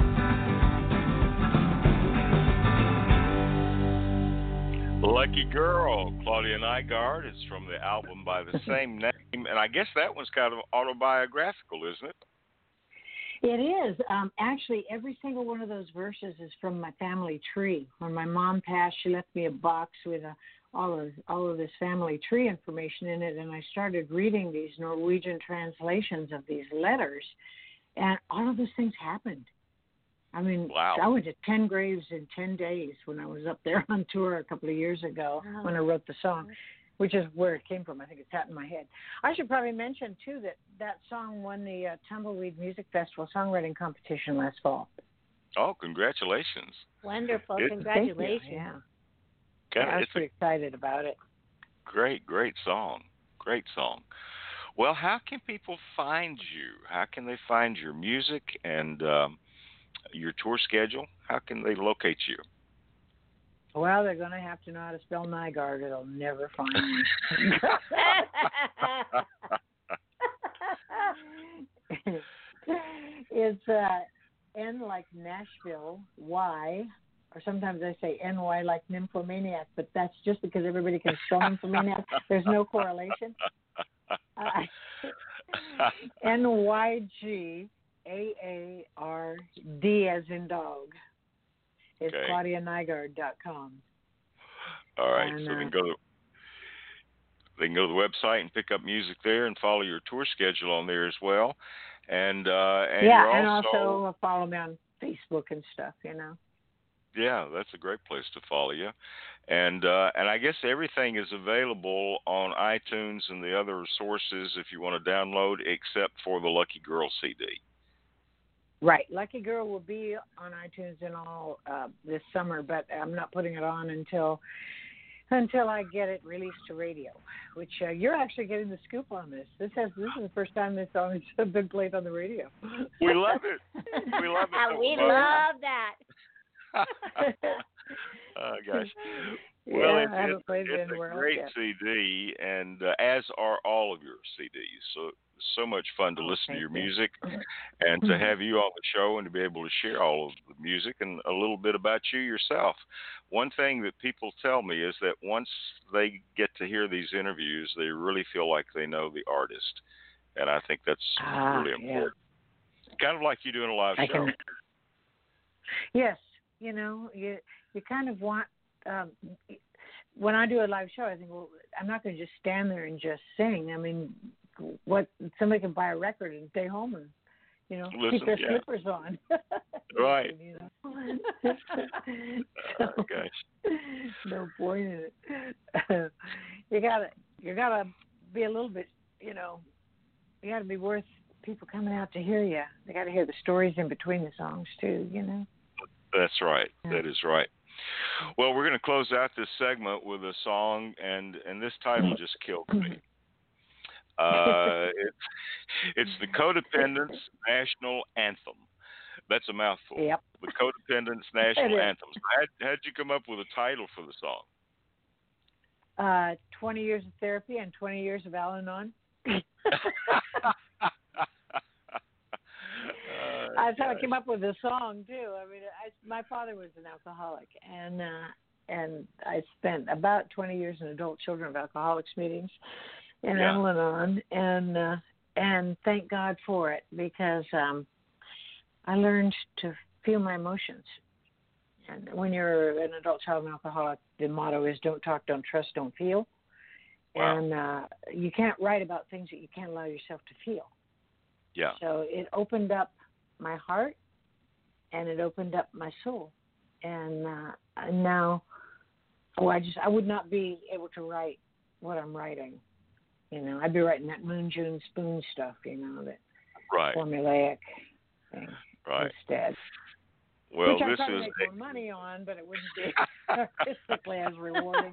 Lucky Girl, Claudia Nygaard. It's from the album by the same name. And I guess that one's kind of autobiographical, isn't it? It is. Actually, every single one of those verses is from my family tree. When my mom passed, she left me a box with all of this family tree information in it, and I started reading these Norwegian translations of these letters, and all of those things happened. I mean, wow. I went to 10 graves in 10 days when I was up there on tour a couple of years ago when I wrote the song, which is where it came from. I think it's out in my head. I should probably mention, too, that song won the Tumbleweed Music Festival songwriting competition last fall. Oh, congratulations. Wonderful. Thank Congratulations. you. Yeah. Kinda, I was it's pretty excited about it. great song. Great song. Well, how can people find you? How can they find your music and your tour schedule? How can they locate you? Well, they're going to have to know how to spell Nygaard, or they'll never find me. It's N like Nashville, Y, or sometimes I say NY like nymphomaniac, but that's just because everybody can spell nymphomaniac. There's no correlation. NYGAARD as in dog. It's Okay. ClaudiaNygaard.com. All right, And, so they can go to the website and pick up music there and follow your tour schedule on there as well. And yeah, you're and also follow me on Facebook and stuff, you know. Yeah, that's a great place to follow you. And I guess everything is available on iTunes and the other sources if you want to download, except for the Lucky Girl CD. Right. Lucky Girl will be on iTunes and all this summer, but I'm not putting it on until I get it released to radio, which you're actually getting the scoop on this. This is the first time this song has been played on the radio. We love it. We love it. We love that. Oh, gosh. Yeah, Well, I haven't played it it's anywhere a else great yet. CD, and as are all of your CDs. So much fun to listen to your thank you. music and to have you on the show and to be able to share all of the music and a little bit about you yourself. One thing that people tell me is that once they get to hear these interviews, they really feel like they know the artist. And I think that's really important. Yeah. Kind of like you doing a live show. Yes. You know, you kind of want, when I do a live show, I think, well, I'm not going to just stand there and just sing. I mean, somebody can buy a record and stay home and, you know, keep their slippers on. Right. You know? Oh, gosh. No point in it. You gotta be a little bit, you know, you gotta be worth people coming out to hear you. They gotta hear the stories in between the songs too, you know. That's right. Yeah. That is right. Well, we're going to close out this segment with a song, and this title just killed me. It's the Codependence National Anthem. That's a mouthful. Yep. The Codependence National Anthem. How'd you come up with a title for the song? 20 years of therapy and 20 years of Al-Anon. That's how I came up with the song too. I mean, my father was an alcoholic, and I spent about 20 years in adult children of alcoholics meetings in Al-Anon, and thank God for it, because I learned to feel my emotions. And when you're an adult child of an alcoholic, the motto is don't talk, don't trust, don't feel. Wow. And you can't write about things that you can't allow yourself to feel. Yeah. So it opened up my heart, and it opened up my soul, and now, I would not be able to write what I'm writing. You know, I'd be writing that Moon June Spoon stuff. You know, that formulaic thing instead. Well, which I'd this probably is make more money on, but it wouldn't be artistically as rewarding.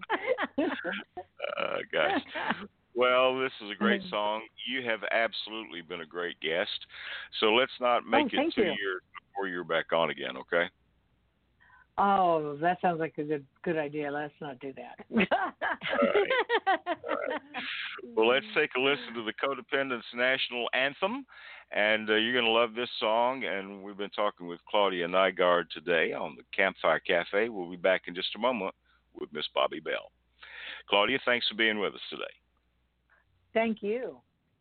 Gosh. Well, this is a great song. You have absolutely been a great guest. So let's not make it 2 years before you're back on again, okay? Oh, that sounds like a good idea. Let's not do that. All right. Well, let's take a listen to the Codependence National Anthem, and you're going to love this song. And we've been talking with Claudia Nygaard today on the Campfire Cafe. We'll be back in just a moment with Miss Bobby Bell. Claudia, thanks for being with us today. Thank you.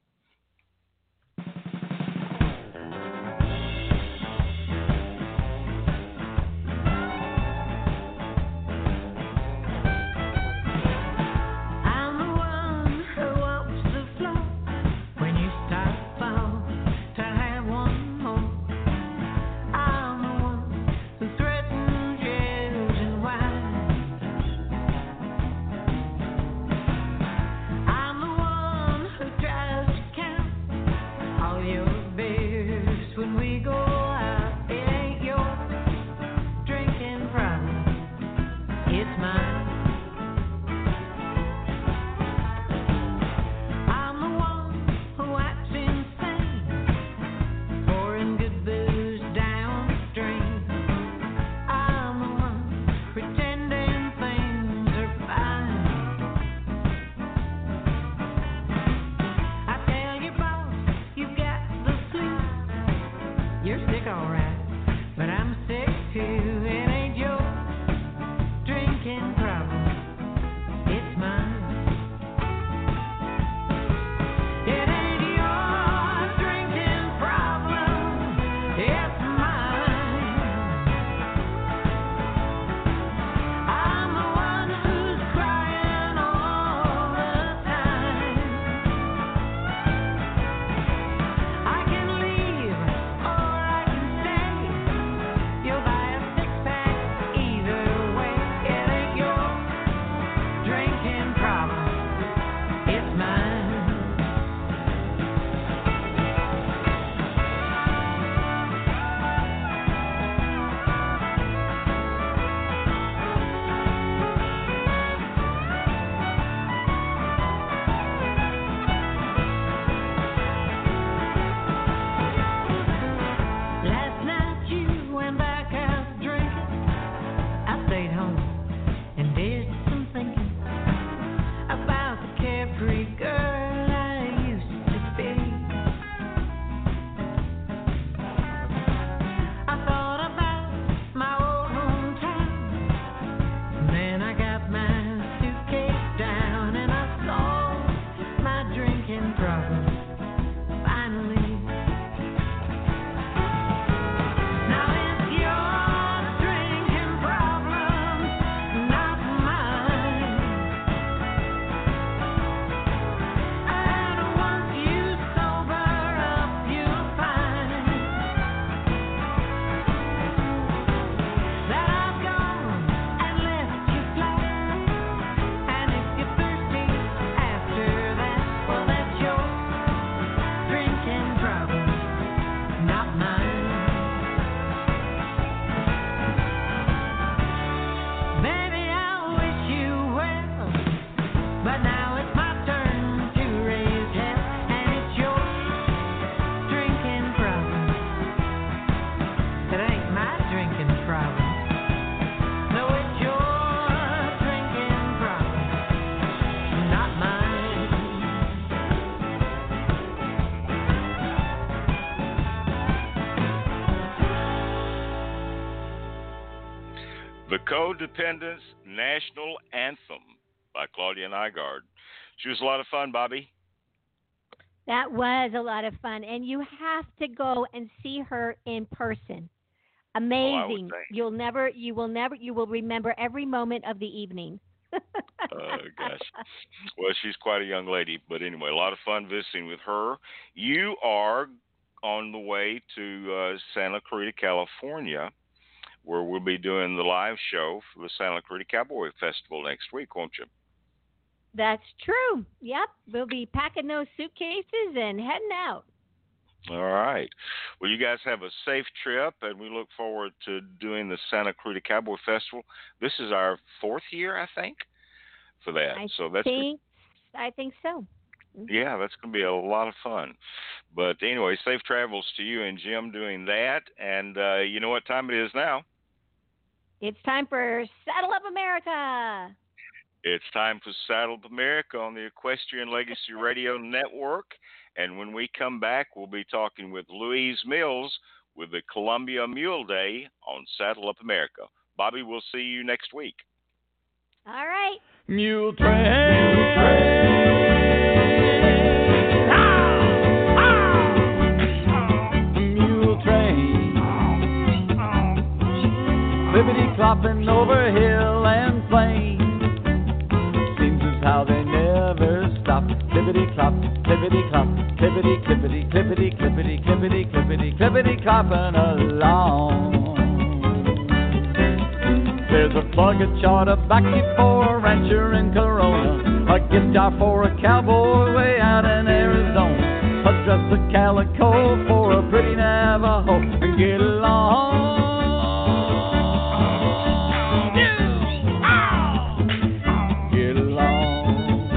The Codependence National Anthem by Claudia Nygaard. She was a lot of fun, Bobby. That was a lot of fun, and you have to go and see her in person. Amazing. You will remember every moment of the evening. Oh, gosh. Well, she's quite a young lady. But anyway, a lot of fun visiting with her. You are on the way to Santa Clarita, California, where we'll be doing the live show for the Santa Clarita Cowboy Festival next week, won't you? That's true. Yep. We'll be packing those suitcases and heading out. All right. Well, you guys have a safe trip, and we look forward to doing the Santa Clarita Cowboy Festival. This is our 4th year, I think, for that. I think so. Yeah, that's going to be a lot of fun. But anyway, safe travels to you and Jim doing that. And you know what time it is now? It's time for Saddle Up America. It's time for Saddle Up America on the Equestrian Legacy Radio Network. And when we come back, we'll be talking with Louise Mills with the Columbia Mule Day on Saddle Up America. Bobby, we'll see you next week. All right. Mule train. Mule train. Clippity-clopping over hill and plain. Seems as how they never stop. Clippity-clop, clippity-clop, clippity-clippity, clippity-clippity, clippity-clippity, clippity-clopping along. There's a plug, a chart, a backy for a rancher in Corona, a guitar for a cowboy way out in Arizona, a dress of calico for a pretty Navajo, and get along. Get along.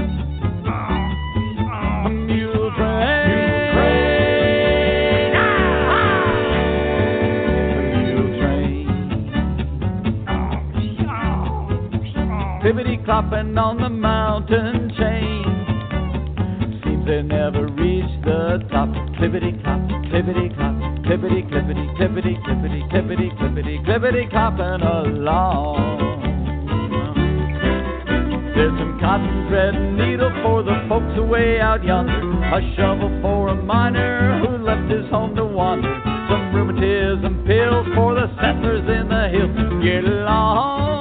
A mule train. Clippity-clopping on the mountain chain. Seems they never reach the top. Clippity-clop, clippity-clop, clippity-clippity, clippity-clippity, clippity-clippity, clippity-clopping along. There's some cotton thread and needle for the folks away out yonder, a shovel for a miner who left his home to wander, some rheumatism pills for the settlers in the hills. Get along.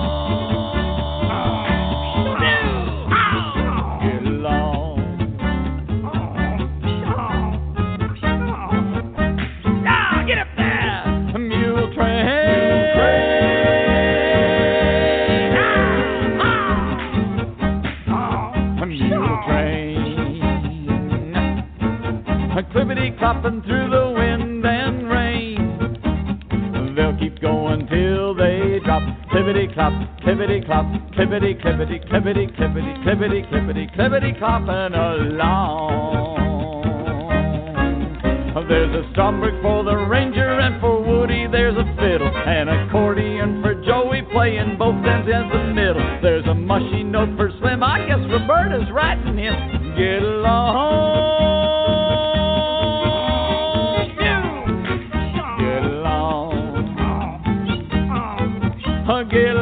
Clippity-clopping through the wind and rain. They'll keep going till they drop. Clippity-clop, clippity-clop, clippity-clippity, clippity-clippity, clippity-clippity, clippity-clopping along. There's a Stromberg for the ranger, and for Woody there's a fiddle, an accordion for Joey playing both ends in the middle. There's a mushy note for Slim, I guess Roberta's writing him. Get along. Get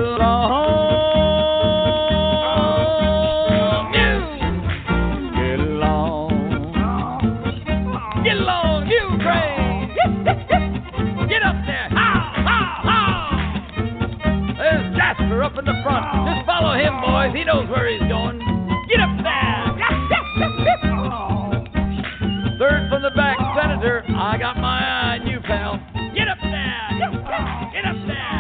along, get along, get along, you train. Get up there, how, how. There's Jasper up in the front. Just follow him, boys. He knows where he's going. Get up there. Third from the back, Senator. I got my eye on you, pal. Get up there. Get up there.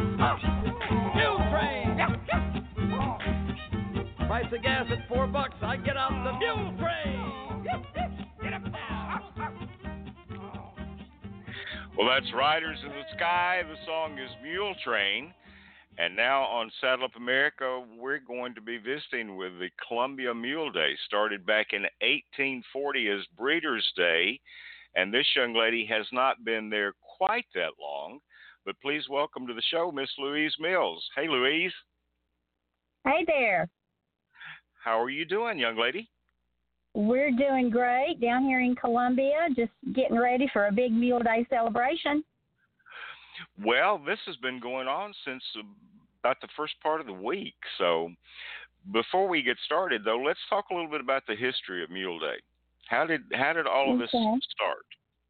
Price of gas at $4, I get out the mule train. Get up there. Well, that's Riders in the Sky. The song is Mule Train. And now on Saddle Up America, we're going to be visiting with the Columbia Mule Day, started back in 1840 as Breeders' Day. And this young lady has not been there quite that long. But please welcome to the show, Miss Louise Mills. Hey, Louise. Hey there. How are you doing, young lady? We're doing great down here in Columbia, just getting ready for a big Mule Day celebration. Well, this has been going on since about the first part of the week. So before we get started, though, let's talk a little bit about the history of Mule Day. How did all of this start?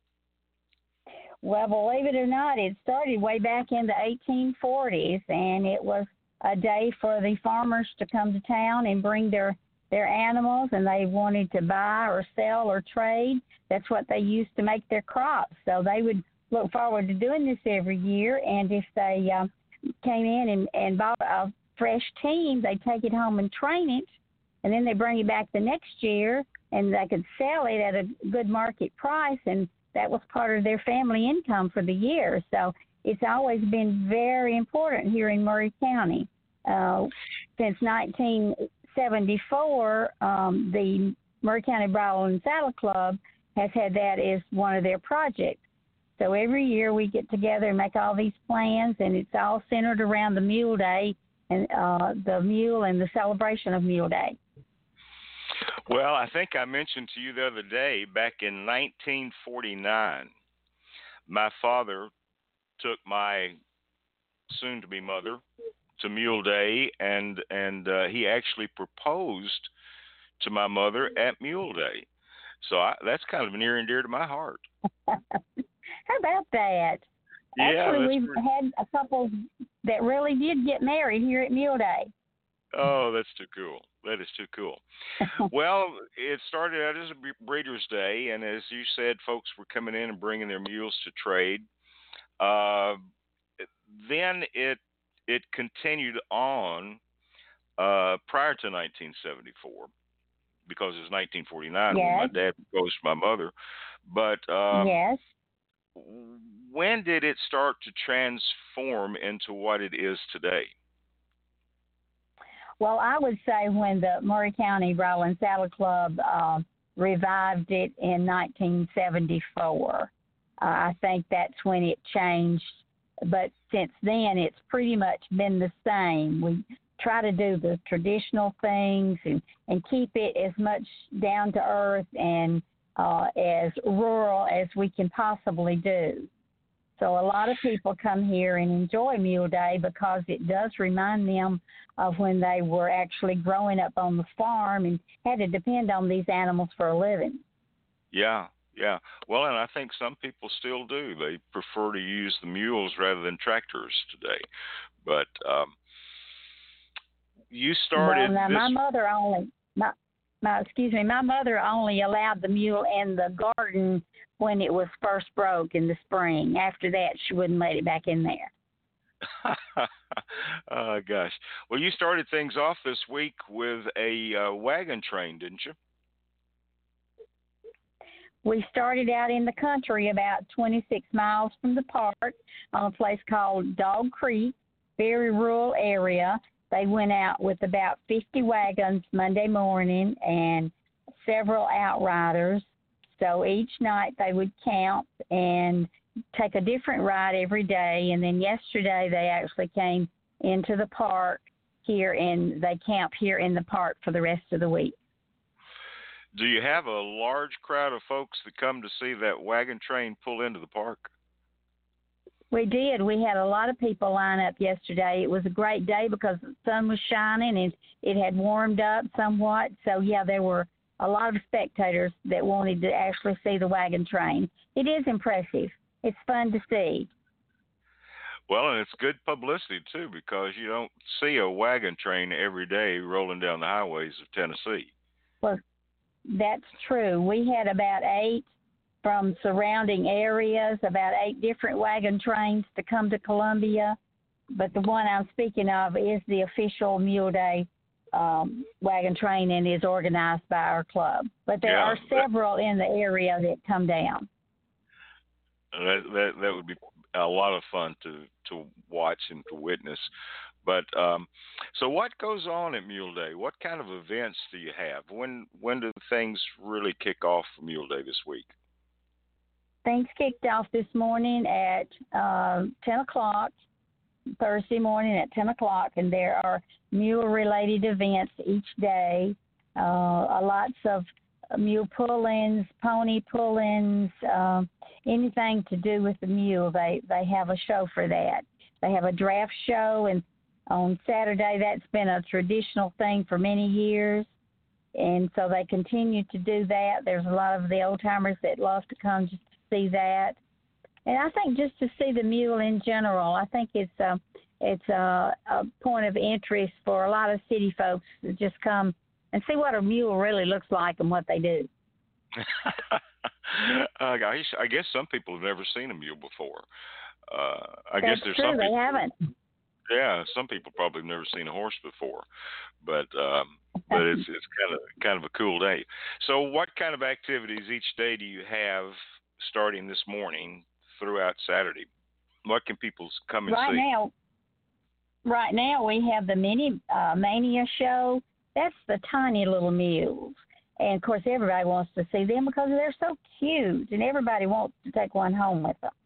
Well, believe it or not, it started way back in the 1840s, and it was a day for the farmers to come to town and bring their animals, and they wanted to buy or sell or trade. That's what they used to make their crops. So they would look forward to doing this every year, and if they came in and bought a fresh team, they'd take it home and train it, and then they bring it back the next year, and they could sell it at a good market price, and that was part of their family income for the year. So it's always been very important here in Maury County. Since 1974, the Maury County Bridle and Saddle Club has had that as one of their projects. So every year we get together and make all these plans, and it's all centered around the Mule Day and the mule and the celebration of Mule Day. Well, I think I mentioned to you the other day, back in 1949, my father took my soon-to-be mother to Mule Day, and he actually proposed to my mother at Mule Day. So that's kind of near and dear to my heart. How about that? Yeah, Actually, we've had a couple that really did get married here at Mule Day. Oh, that's too cool. That is too cool. Well, it started out as a Breeders' Day, and as you said, folks were coming in and bringing their mules to trade. Then it continued on prior to 1974, because it was 1949 when my dad proposed to my mother. But yes. When did it start to transform into what it is today? Well, I would say when the Maury County Bridle and Saddle Club revived it in 1974. I think that's when it changed. But since then, it's pretty much been the same. We try to do the traditional things and keep it as much down to earth and as rural as we can possibly do. So a lot of people come here and enjoy Mule Day because it does remind them of when they were actually growing up on the farm and had to depend on these animals for a living. Yeah. Well, and I think some people still do. They prefer to use the mules rather than tractors today. But you started. Well, now, my mother only allowed the mule in the garden when it was first broke in the spring. After that, she wouldn't let it back in there. Oh, gosh. Well, you started things off this week with a wagon train, didn't you? We started out in the country about 26 miles from the park on a place called Dog Creek, very rural area. They went out with about 50 wagons Monday morning and several outriders. So each night they would camp and take a different ride every day. And then yesterday they actually came into the park here, and they camp here in the park for the rest of the week. Do you have a large crowd of folks that come to see that wagon train pull into the park? We did. We had a lot of people line up yesterday. It was a great day because the sun was shining and it had warmed up somewhat. So, yeah, there were a lot of spectators that wanted to actually see the wagon train. It is impressive. It's fun to see. Well, and it's good publicity, too, because you don't see a wagon train every day rolling down the highways of Tennessee. Well, that's true. We had about 8 from surrounding areas, about 8 different wagon trains to come to Columbia. But the one I'm speaking of is the official Mule Day wagon train and is organized by our club. But there are several in the area that come down. That would be a lot of fun to watch and to witness. But so what goes on at Mule Day? What kind of events do you have? When do things really kick off for Mule Day this week? Things kicked off this morning at 10 o'clock, Thursday morning at 10 o'clock, and there are mule-related events each day, lots of mule pull-ins, pony pull-ins, anything to do with the mule. They have a show for that. They have a draft show, and on Saturday that's been a traditional thing for many years, and so they continue to do that. There's a lot of the old-timers that love to come just to see that. And I think just to see the mule in general, I think it's a point of interest for a lot of city folks to just come and see what a mule really looks like and what they do. I guess some people have never seen a mule before. I That's guess there's true, some people, they haven't. Yeah, some people probably have never seen a horse before, but it's kind of a cool day. So, what kind of activities each day do you have starting this morning throughout Saturday? What can people come and see? Right now we have the Mini Mania show. That's the tiny little mules. And, of course, everybody wants to see them because they're so cute, and everybody wants to take one home with them.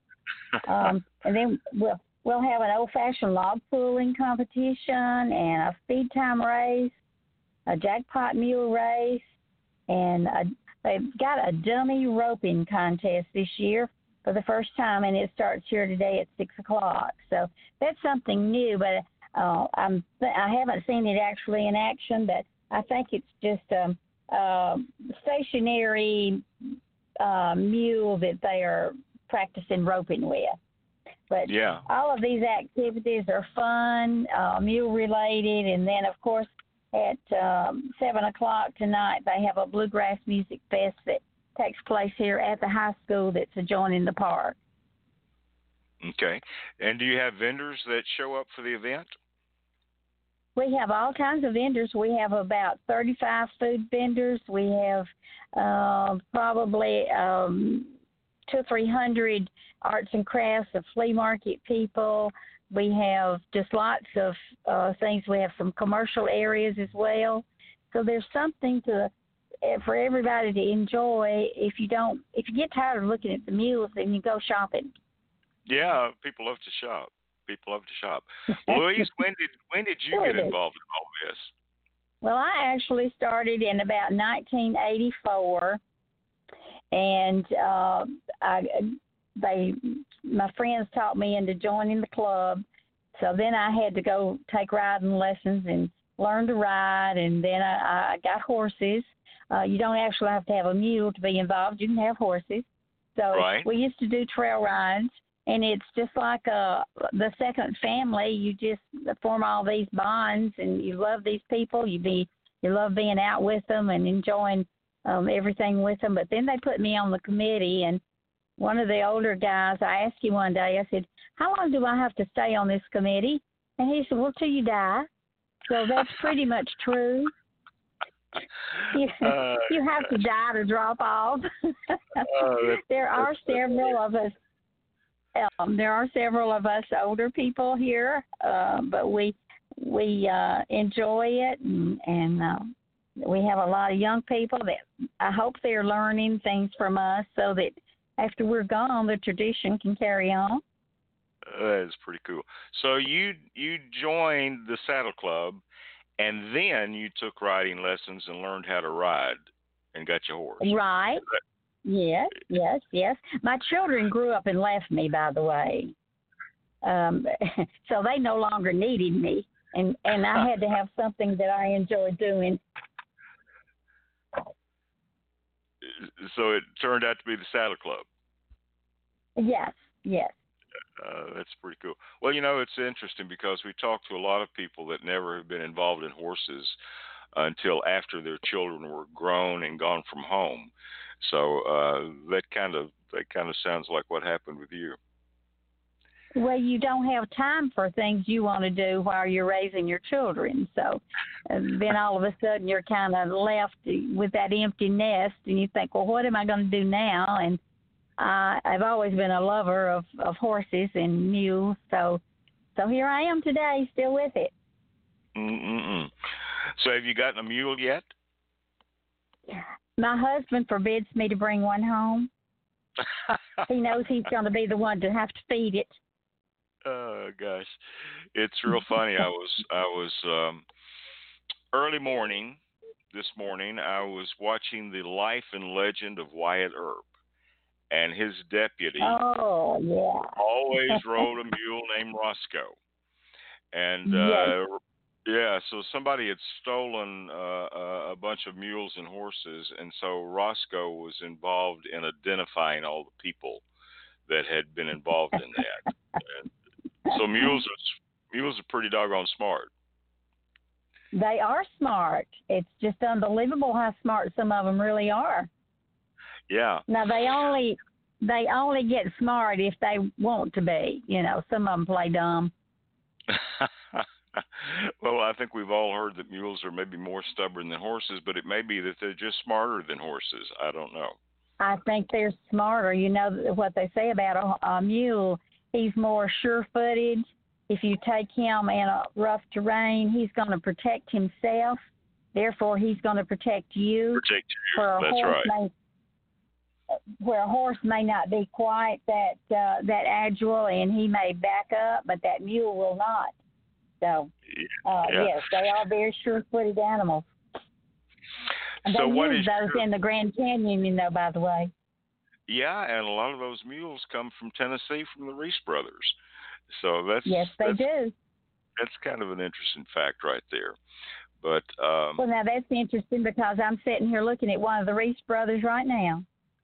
And then we'll have an old-fashioned log pulling competition and a speed time race, a jackpot mule race, and they've got a dummy roping contest this year for the first time, and it starts here today at 6 o'clock. So that's something new, but I haven't seen it actually in action, but I think it's just a stationary mule that they are practicing roping with. But Yeah. all of these activities are fun, mule-related, and then, of course, at 7 o'clock tonight, they have a bluegrass music fest that takes place here at the high school that's adjoining the park. Okay. And do you have vendors that show up for the event? We have all kinds of vendors. We have about 35 food vendors. We have probably 200 or 300 arts and crafts of flea market people. We have just lots of things. We have some commercial areas as well. So there's something for everybody to enjoy. If you get tired of looking at the mules, then you go shopping. Yeah, people love to shop. Louise, when did you get involved in all this? Well, I actually started in about 1984, and my friends talked me into joining the club. So then I had to go take riding lessons and learn to ride, and then I got horses. You don't actually have to have a mule to be involved. You can have horses. So we used to do trail rides, and it's just like the second family. You just form all these bonds, and you love these people. You love being out with them and enjoying everything with them. But then they put me on the committee, and one of the older guys, I asked him one day, I said, how long do I have to stay on this committee? And he said, well, till you die. So that's pretty much true. You have to die to drop off. There are several of us. There are several of us older people here, but we enjoy it, and we have a lot of young people that I hope they're learning things from us, so that after we're gone, the tradition can carry on. That is pretty cool. So you joined the Saddle Club, and then you took riding lessons and learned how to ride and got your horse. Right. Yes. My children grew up and left me, by the way. So they no longer needed me, and I had to have something that I enjoyed doing. So it turned out to be the Saddle Club. Yes. That's pretty cool. Well, it's interesting because we talk to a lot of people that never have been involved in horses until after their children were grown and gone from home. So that kind of sounds like what happened with you. Well, you don't have time for things you want to do while you're raising your children. So then all of a sudden you're kind of left with that empty nest, and you think, well, what am I going to do now? And I've always been a lover of horses and mules, so here I am today, still with it. So have you gotten a mule yet? My husband forbids me to bring one home. He knows he's going to be the one to have to feed it. Oh gosh, it's real funny. I was early morning this morning. I was watching the life and legend of Wyatt Earp. And his deputy always rode a mule named Roscoe. And so somebody had stolen a bunch of mules and horses, and so Roscoe was involved in identifying all the people that had been involved in that. And so mules are pretty doggone smart. They are smart. It's just unbelievable how smart some of them really are. Yeah. Now they only get smart if they want to be. Some of them play dumb. Well, I think we've all heard that mules are maybe more stubborn than horses, but it may be that they're just smarter than horses. I don't know. I think they're smarter. You know what they say about a mule? He's more sure-footed. If you take him in a rough terrain, he's going to protect himself. Therefore, he's going to protect you. That's right. where a horse may not be quite that agile, and he may back up, but that mule will not. So, yes, they are very sure-footed animals. And So they what use is those your- in the Grand Canyon, by the way. Yeah, and a lot of those mules come from Tennessee from the Reese brothers. So Yes, they do. That's kind of an interesting fact right there. But Well, now that's interesting because I'm sitting here looking at one of the Reese brothers right now.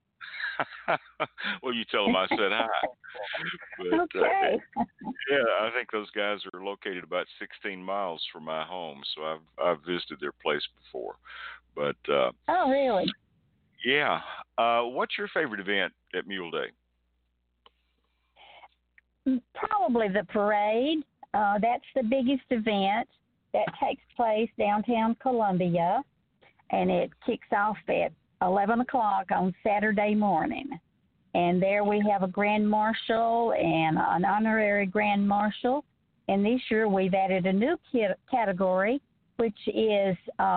well, you tell them I said hi. But, Okay. yeah, I think those guys are located about 16 miles from my home, so I've visited their place before. But Oh, really? yeah, what's your favorite event at Mule Day? Probably the parade. That's the biggest event that takes place downtown Columbia, and it kicks off at 11 o'clock on Saturday morning. And there we have a grand marshal and an honorary grand marshal. And this year we've added a new category, which is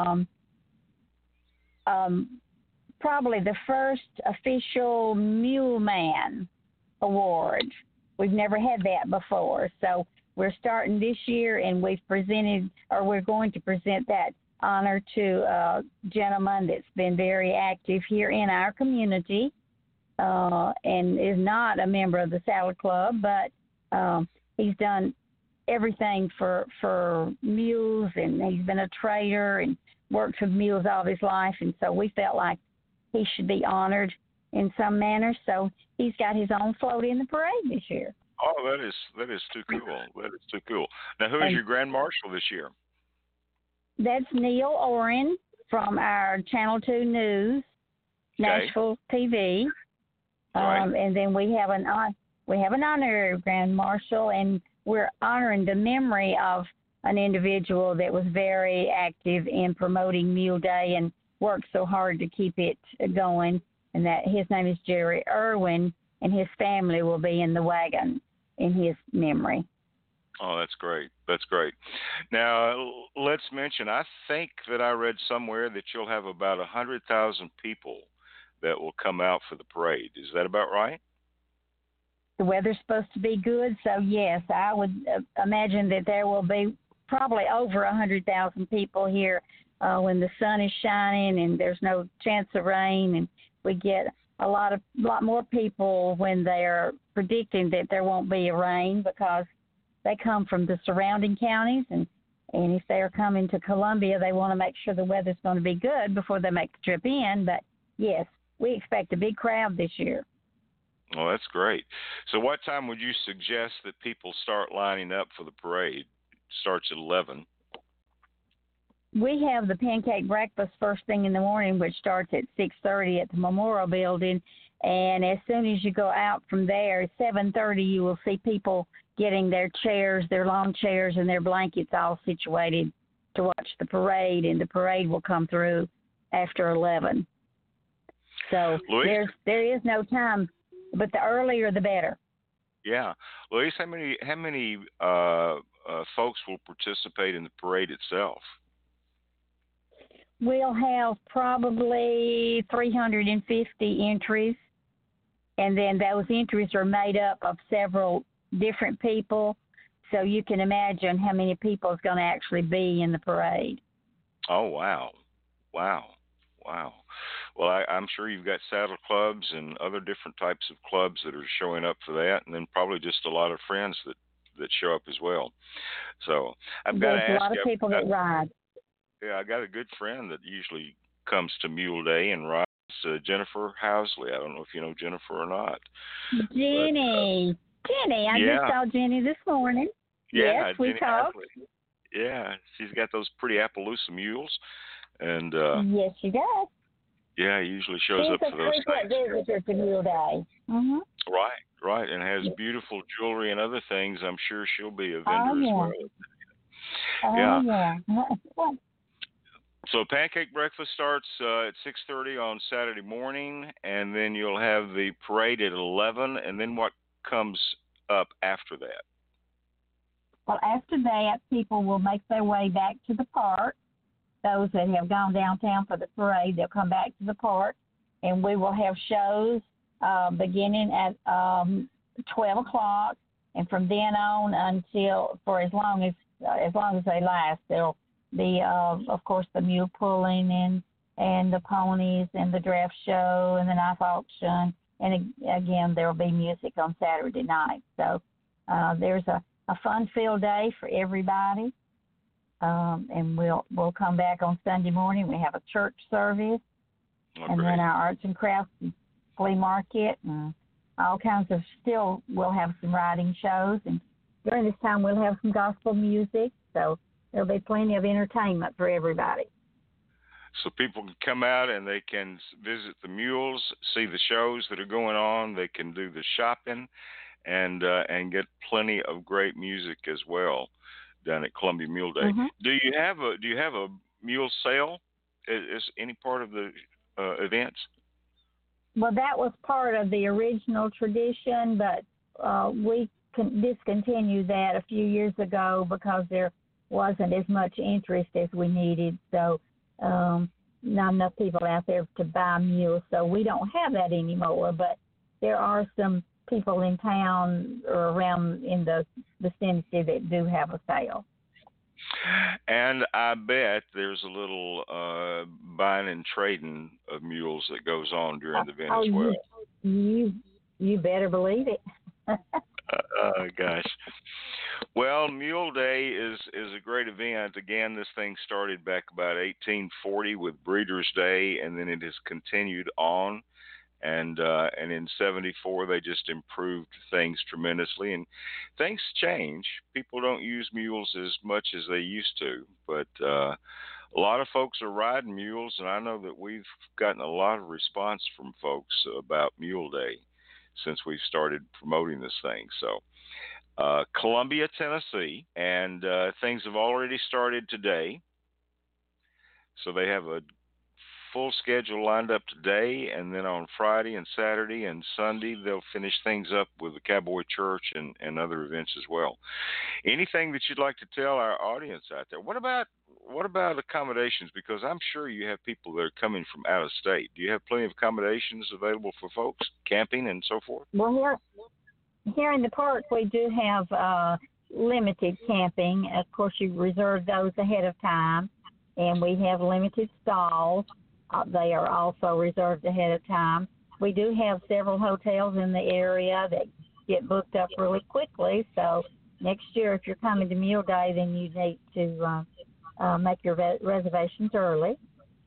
probably the first official Mule Man award. We've never had that before. So we're starting this year, and we're going to present that honor to a gentleman that's been very active here in our community and is not a member of the Saddle Club, but he's done everything for mules, and he's been a trader and worked with mules all his life, and so we felt like he should be honored in some manner. So he's got his own float in the parade this year. Oh, that is too cool. That is too cool. Now, who is your grand marshal this year? That's Neil Oren from our Channel 2 News, Nashville TV. Right. And then we have an honorary grand marshal, and we're honoring the memory of an individual that was very active in promoting Mule Day and worked so hard to keep it going. And that his name is Jerry Irwin, and his family will be in the wagon in his memory. Oh, that's great. That's great. Now, let's mention, I think that I read somewhere that you'll have about 100,000 people that will come out for the parade. Is that about right? The weather's supposed to be good, so yes, I would imagine that there will be probably over 100,000 people here when the sun is shining and there's no chance of rain, and we get a lot more people when they're predicting that there won't be a rain because they come from the surrounding counties, and if they're coming to Columbia, they want to make sure the weather's going to be good before they make the trip in. But yes, we expect a big crowd this year. Oh, that's great. So what time would you suggest that people start lining up for the parade? It starts at 11. We have the pancake breakfast first thing in the morning, which starts at 6:30 at the Memorial Building. And as soon as you go out from there, at 7:30, you will see people getting their chairs, their lawn chairs, and their blankets all situated to watch the parade. And the parade will come through after 11. So Louise? there is no time, but the earlier the better. Yeah. Louise, how many folks will participate in the parade itself? We'll have probably 350 entries, and then those entries are made up of several different people, so you can imagine how many people is going to actually be in the parade. Oh, wow. Well, I'm sure you've got saddle clubs and other different types of clubs that are showing up for that, and then probably just a lot of friends that show up as well. So I've got to ask you. There's a lot of people that ride. Yeah, I got a good friend that usually comes to Mule Day and rides, Jennifer Housley. I don't know if you know Jennifer or not. Jenny. Jenny, I just saw Jenny this morning. Yeah, yes, we Jenny talked. Housley. Yeah, she's got those pretty Appaloosa mules, and yes, she does. yeah, he usually shows up for those She's a frequent visitor to Mule Day. Mm-hmm. Right, and has beautiful jewelry and other things. I'm sure she'll be a vendor as well. Yeah. So pancake breakfast starts at 6:30 on Saturday morning, and then you'll have the parade at 11, and then what comes up after that? Well, after that, people will make their way back to the park. Those that have gone downtown for the parade, they'll come back to the park, and we will have shows beginning at 12 o'clock, and from then on until for as long as they last. There'll be, of course, the mule pulling and the ponies and the draft show and the knife auction, and again there will be music on Saturday night. So there's a fun-filled day for everybody. And we'll come back on Sunday morning. We have a church service, and then our arts and crafts and flea market and all kinds of. Still, we'll have some writing shows, and during this time we'll have some gospel music. So there'll be plenty of entertainment for everybody. So people can come out and they can visit the mules, see the shows that are going on. They can do the shopping, and get plenty of great music as well down at Columbia Mule Day. Mm-hmm. Do you have a mule sale? Is any part of the events? Well, that was part of the original tradition, but we discontinued that a few years ago because there wasn't as much interest as we needed. So not enough people out there to buy mules. So we don't have that anymore. But there are some people in town or around in the vicinity that do have a sale. And I bet there's a little buying and trading of mules that goes on during the event as well. You better believe it. Gosh. Well, Mule Day is a great event. Again, this thing started back about 1840 with Breeders' Day, and then it has continued on. And in '74, they just improved things tremendously, and things change. People don't use mules as much as they used to, but a lot of folks are riding mules, and I know that we've gotten a lot of response from folks about Mule Day since we started promoting this thing. So Columbia, Tennessee, and things have already started today. So they have a full schedule lined up today, and then on Friday and Saturday and Sunday they'll finish things up with the Cowboy Church and other events as well. Anything that you'd like to tell our audience out there? What about accommodations? Because I'm sure you have people that are coming from out of state. Do you have plenty of accommodations available for folks, camping and so forth? Well, here in the park we do have limited camping. Of course, you reserve those ahead of time, and we have limited stalls. They are also reserved ahead of time. We do have several hotels in the area that get booked up really quickly. So next year, if you're coming to Mule Day, then you need to make your reservations early.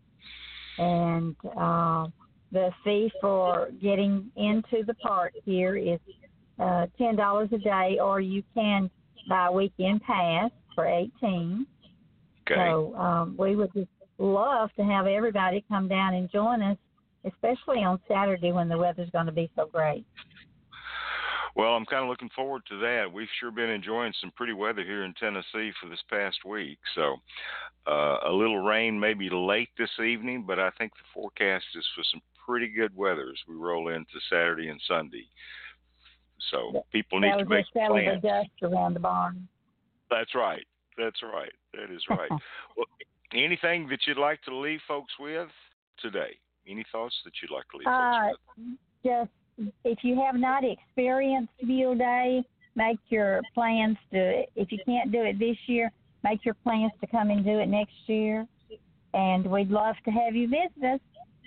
And the fee for getting into the park here is $10 a day, or you can buy a weekend pass for $18. Okay. So we would just love to have everybody come down and join us, especially on Saturday when the weather's going to be so great. Well, I'm kind of looking forward to that. We've sure been enjoying some pretty weather here in Tennessee for this past week. So a little rain maybe late this evening, but I think the forecast is for some pretty good weather as we roll into Saturday and Sunday. So people need to make plans. The dust around the barn. That's right. That's right. That is right. Well, anything that you'd like to leave folks with today? Any thoughts that you'd like to leave folks with? Just, if you have not experienced Mule Day, make your plans to, if you can't do it this year, make your plans to come and do it next year. And we'd love to have you visit us.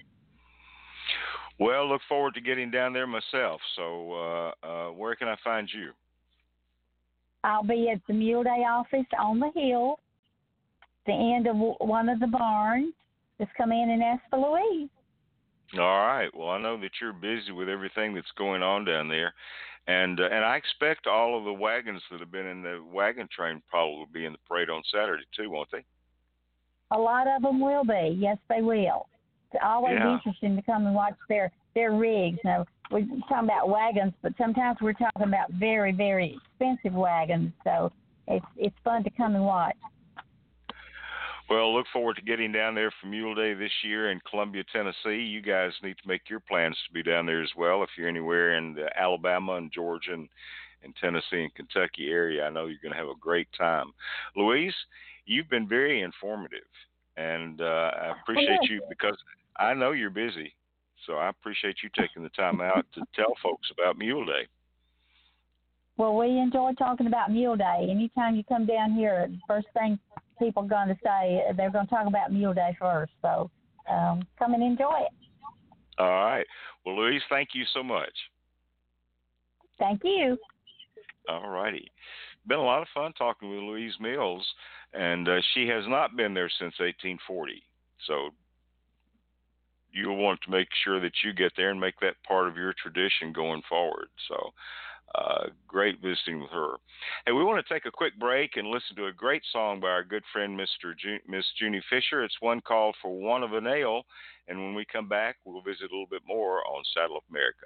Well, look forward to getting down there myself. So where can I find you? I'll be at the Mule Day office on the hill, the end of one of the barns. Just come in and ask for Louise. All right. Well, I know that you're busy with everything that's going on down there. And I expect all of the wagons that have been in the wagon train probably will be in the parade on Saturday, too, won't they? A lot of them will be. Yes, they will. It's always interesting to come and watch their rigs. Now, we're talking about wagons, but sometimes we're talking about very, very expensive wagons. So it's fun to come and watch. Well, look forward to getting down there for Mule Day this year in Columbia, Tennessee. You guys need to make your plans to be down there as well. If you're anywhere in the Alabama and Georgia and Tennessee and Kentucky area, I know you're going to have a great time. Louise, you've been very informative, and I appreciate you because I know you're busy. So I appreciate you taking the time out to tell folks about Mule Day. Well, we enjoy talking about Mule Day. Anytime you come down here, the first thing people are going to say, they're going to talk about Mule Day first. So come and enjoy it. All right. Well, Louise, thank you so much. Thank you. All righty. Been a lot of fun talking with Louise Mills, and she has not been there since 1840. So you'll want to make sure that you get there and make that part of your tradition going forward. So great visiting with her. Hey, we want to take a quick break and listen to a great song by our good friend Miss Junie Fisher. It's one called For Want of a Nail. And when we come back, we'll visit a little bit more on Saddle of America.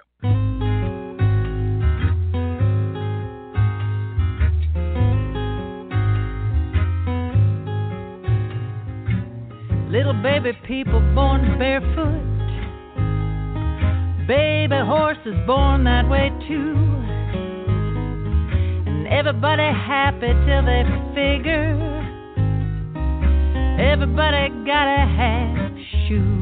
Little baby people born barefoot, baby horses born that way too, and everybody happy till they figure everybody gotta have shoes.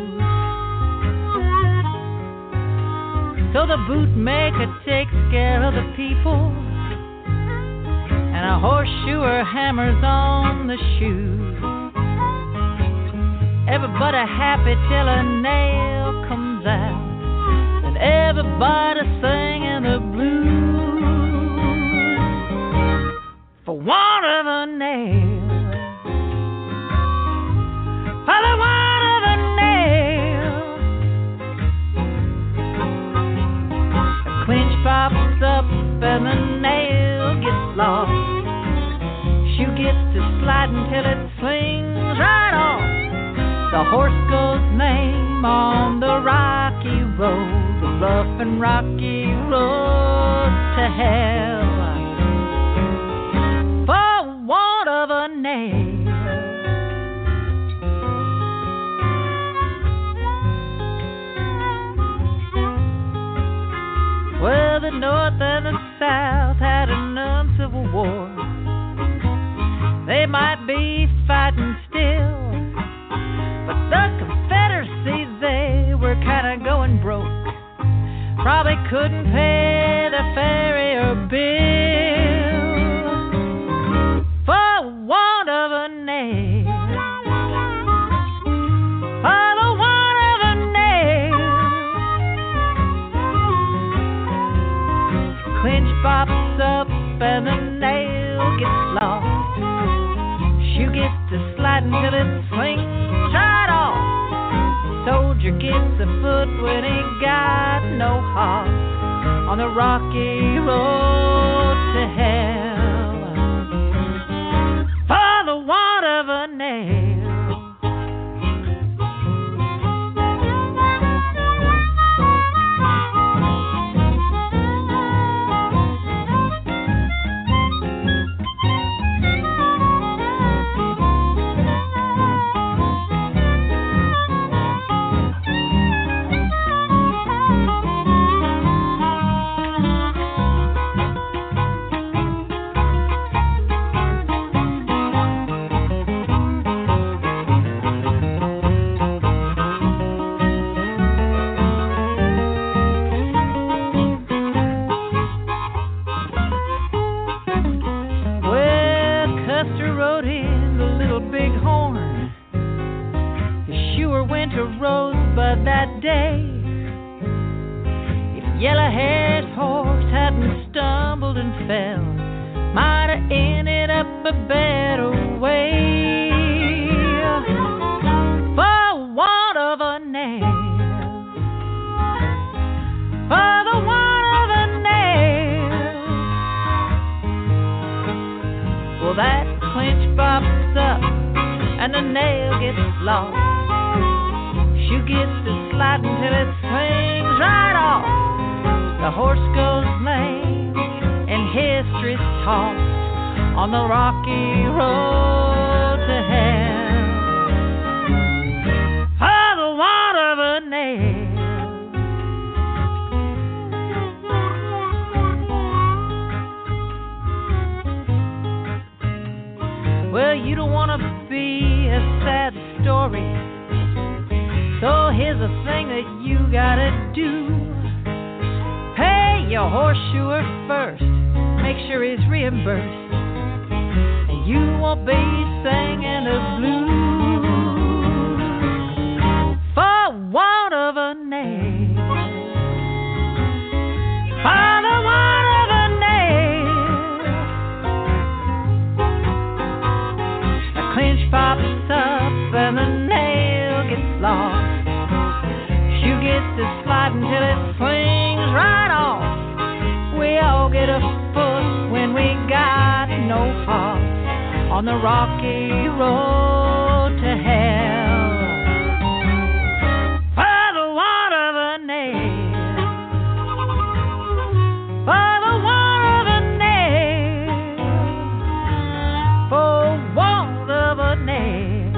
So the bootmaker takes care of the people, and a horseshoer hammers on the shoes. Everybody happy till a nail comes out, and everybody singing the blues for want of a nail, for the want of a nail. The clinch pops up and the nail gets lost. Shoe gets to sliding till it swings right off. The horse goes lame on the rocky road, the rough and rocky road to hell, for want of a nail. Well, the North and the South had an uncivil war. They might be fighting still, but the Confederacy, they were kind of going broke. Probably couldn't pay the farrier bill for want of a nail, for the want of a nail. Clinch pops up and the nail gets lost. Shoe gets to sliding till it swings right off. Soldier gets a foot when he got no heart on the rocky road to hell for the want of a nail. So here's a thing that you you gotta do. Pay your horseshoer first, make sure he's reimbursed, and you won't be singing the blues for want of a name. For the want of a name. The clinch pops up and the nail gets lost. Shoe gets to slide until it swings right off. We all get a foot when we got no horse on the rocky road to hell. For the want of a nail. For the want of a nail. For want of a nail.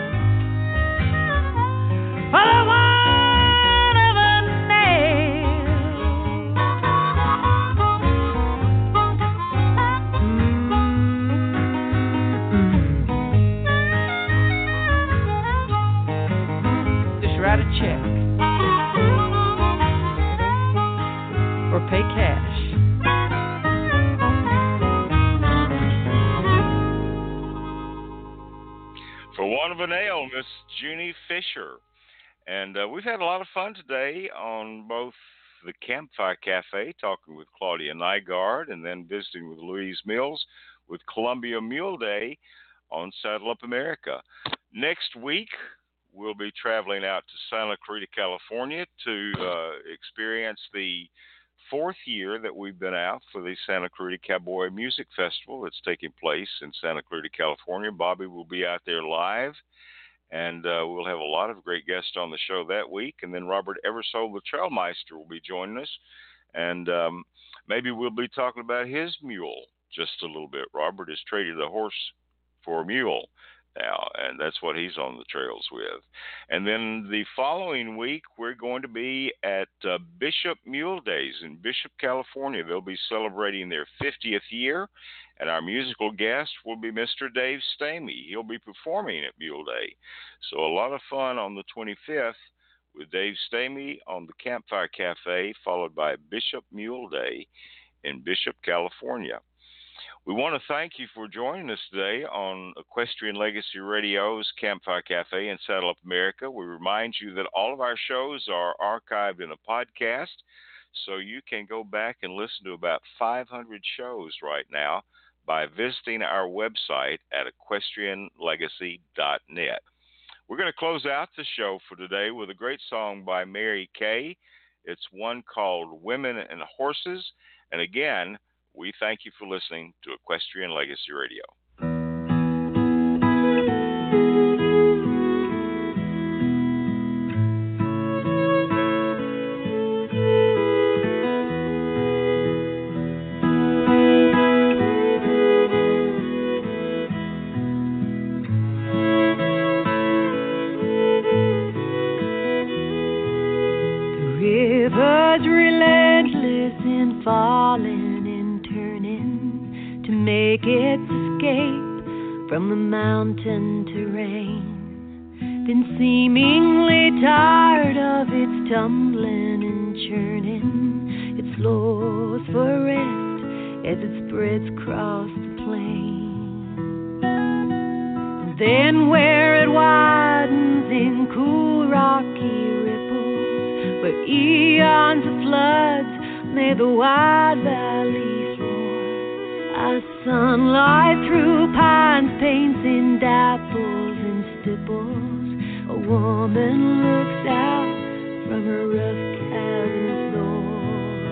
For the want of a nail. Just write a check or pay cash. For one of a nail, Miss Junie Fisher. And we've had a lot of fun today on both the Campfire Cafe, talking with Claudia Nygaard, and then visiting with Louise Mills with Columbia Mule Day on Saddle Up America. Next week, we'll be traveling out to Santa Clarita, California to experience the fourth year that we've been out for the Santa Clarita Cowboy Music Festival that's taking place in Santa Clarita, California. Bobby will be out there live, and we'll have a lot of great guests on the show that week. And then Robert Eversole, the Trailmeister, will be joining us, and maybe we'll be talking about his mule just a little bit. Robert has traded a horse for a mule now, and that's what he's on the trails with. And then the following week, we're going to be at Bishop Mule Days in Bishop, California. They'll be celebrating their 50th year, and our musical guest will be Mr. Dave Stamey. He'll be performing at Mule Day. So a lot of fun on the 25th with Dave Stamey on the Campfire Cafe, followed by Bishop Mule Day in Bishop, California. We want to thank you for joining us today on Equestrian Legacy Radio's Campfire Cafe and Saddle Up America. We remind you that all of our shows are archived in a podcast, so you can go back and listen to about 500 shows right now by visiting our website at equestrianlegacy.net. We're going to close out the show for today with a great song by Mary Kay. It's one called Women and Horses. And again, we thank you for listening to Equestrian Legacy Radio. The river's relentless in falling, make its escape from the mountain terrain, then seemingly tired of its tumbling and churning, it slows for rest as it spreads across the plain. And then where it widens in cool rocky ripples, where eons of floods made the wide valleys as sunlight through pines paints in dapples and stipples, a woman looks out from her rough cabin door.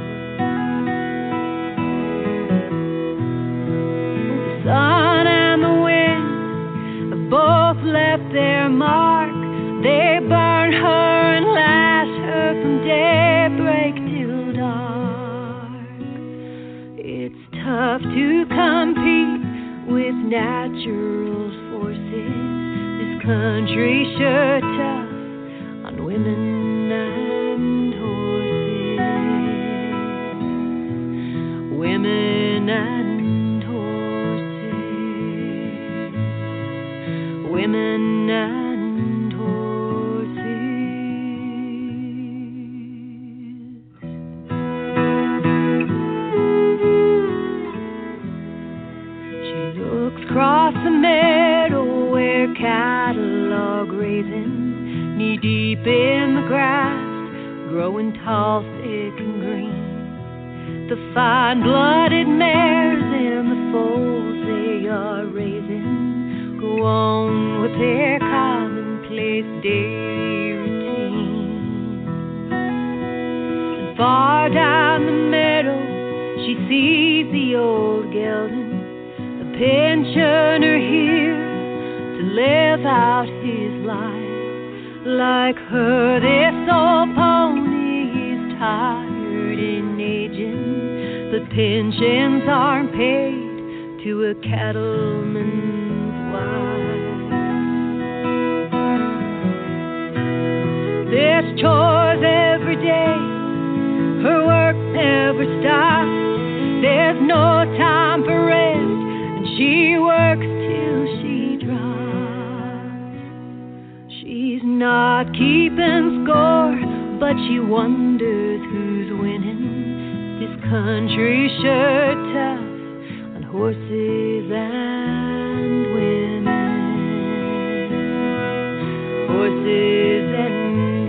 The sun and the wind have both left their mark. They burn her and lash her from daybreak till dark. It's tough to compete with natural forces. This country sure tough on women and horses. Women and horses. Women and horses. grazing, knee deep in the grass, growing tall, thick and green. The fine-blooded mares in the foals they are raising go on with their commonplace daily routine. And far down the meadow she sees the old gelding, a pensioner here to live out his life. Like her, this old pony is tired and aging, but pensions aren't paid to a cattleman's wife. There's chores every day, her work never stops. There's no time for rest, and she works till she drops. She's not keeping score, but she wonders who's winning. This country's sure tough on horses and women. Horses and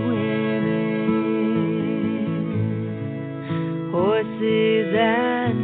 women. Horses and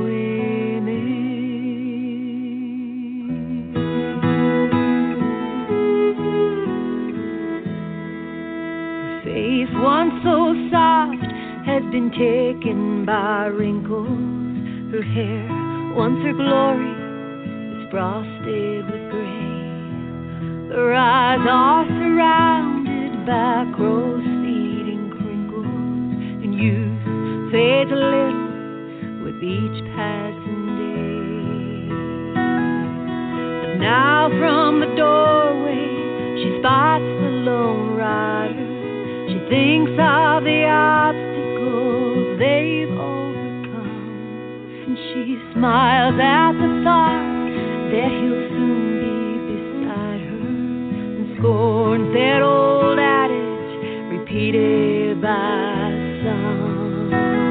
once so soft has been taken by wrinkles. Her hair, once her glory, is frosted with gray. Her eyes are surrounded by crow's feet and crinkles, and youth fades a little with each passing day. But now from the doorway she spots the lone rider. She thinks of the obstacles they've overcome, and she smiles at the thought that he'll soon be beside her, and scorns that old adage repeated by some.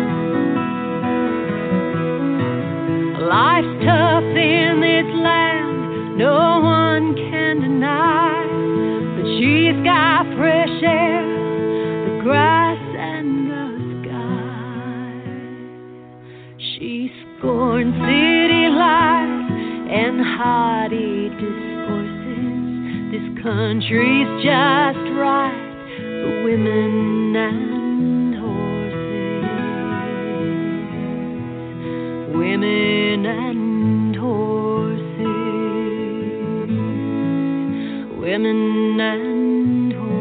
Life's tough in this land, no one can deny, but she's got fresh air, grass and the sky. She scorns city life and haughty discourses. This country's just right for women and horses. Women and horses. Women and horses.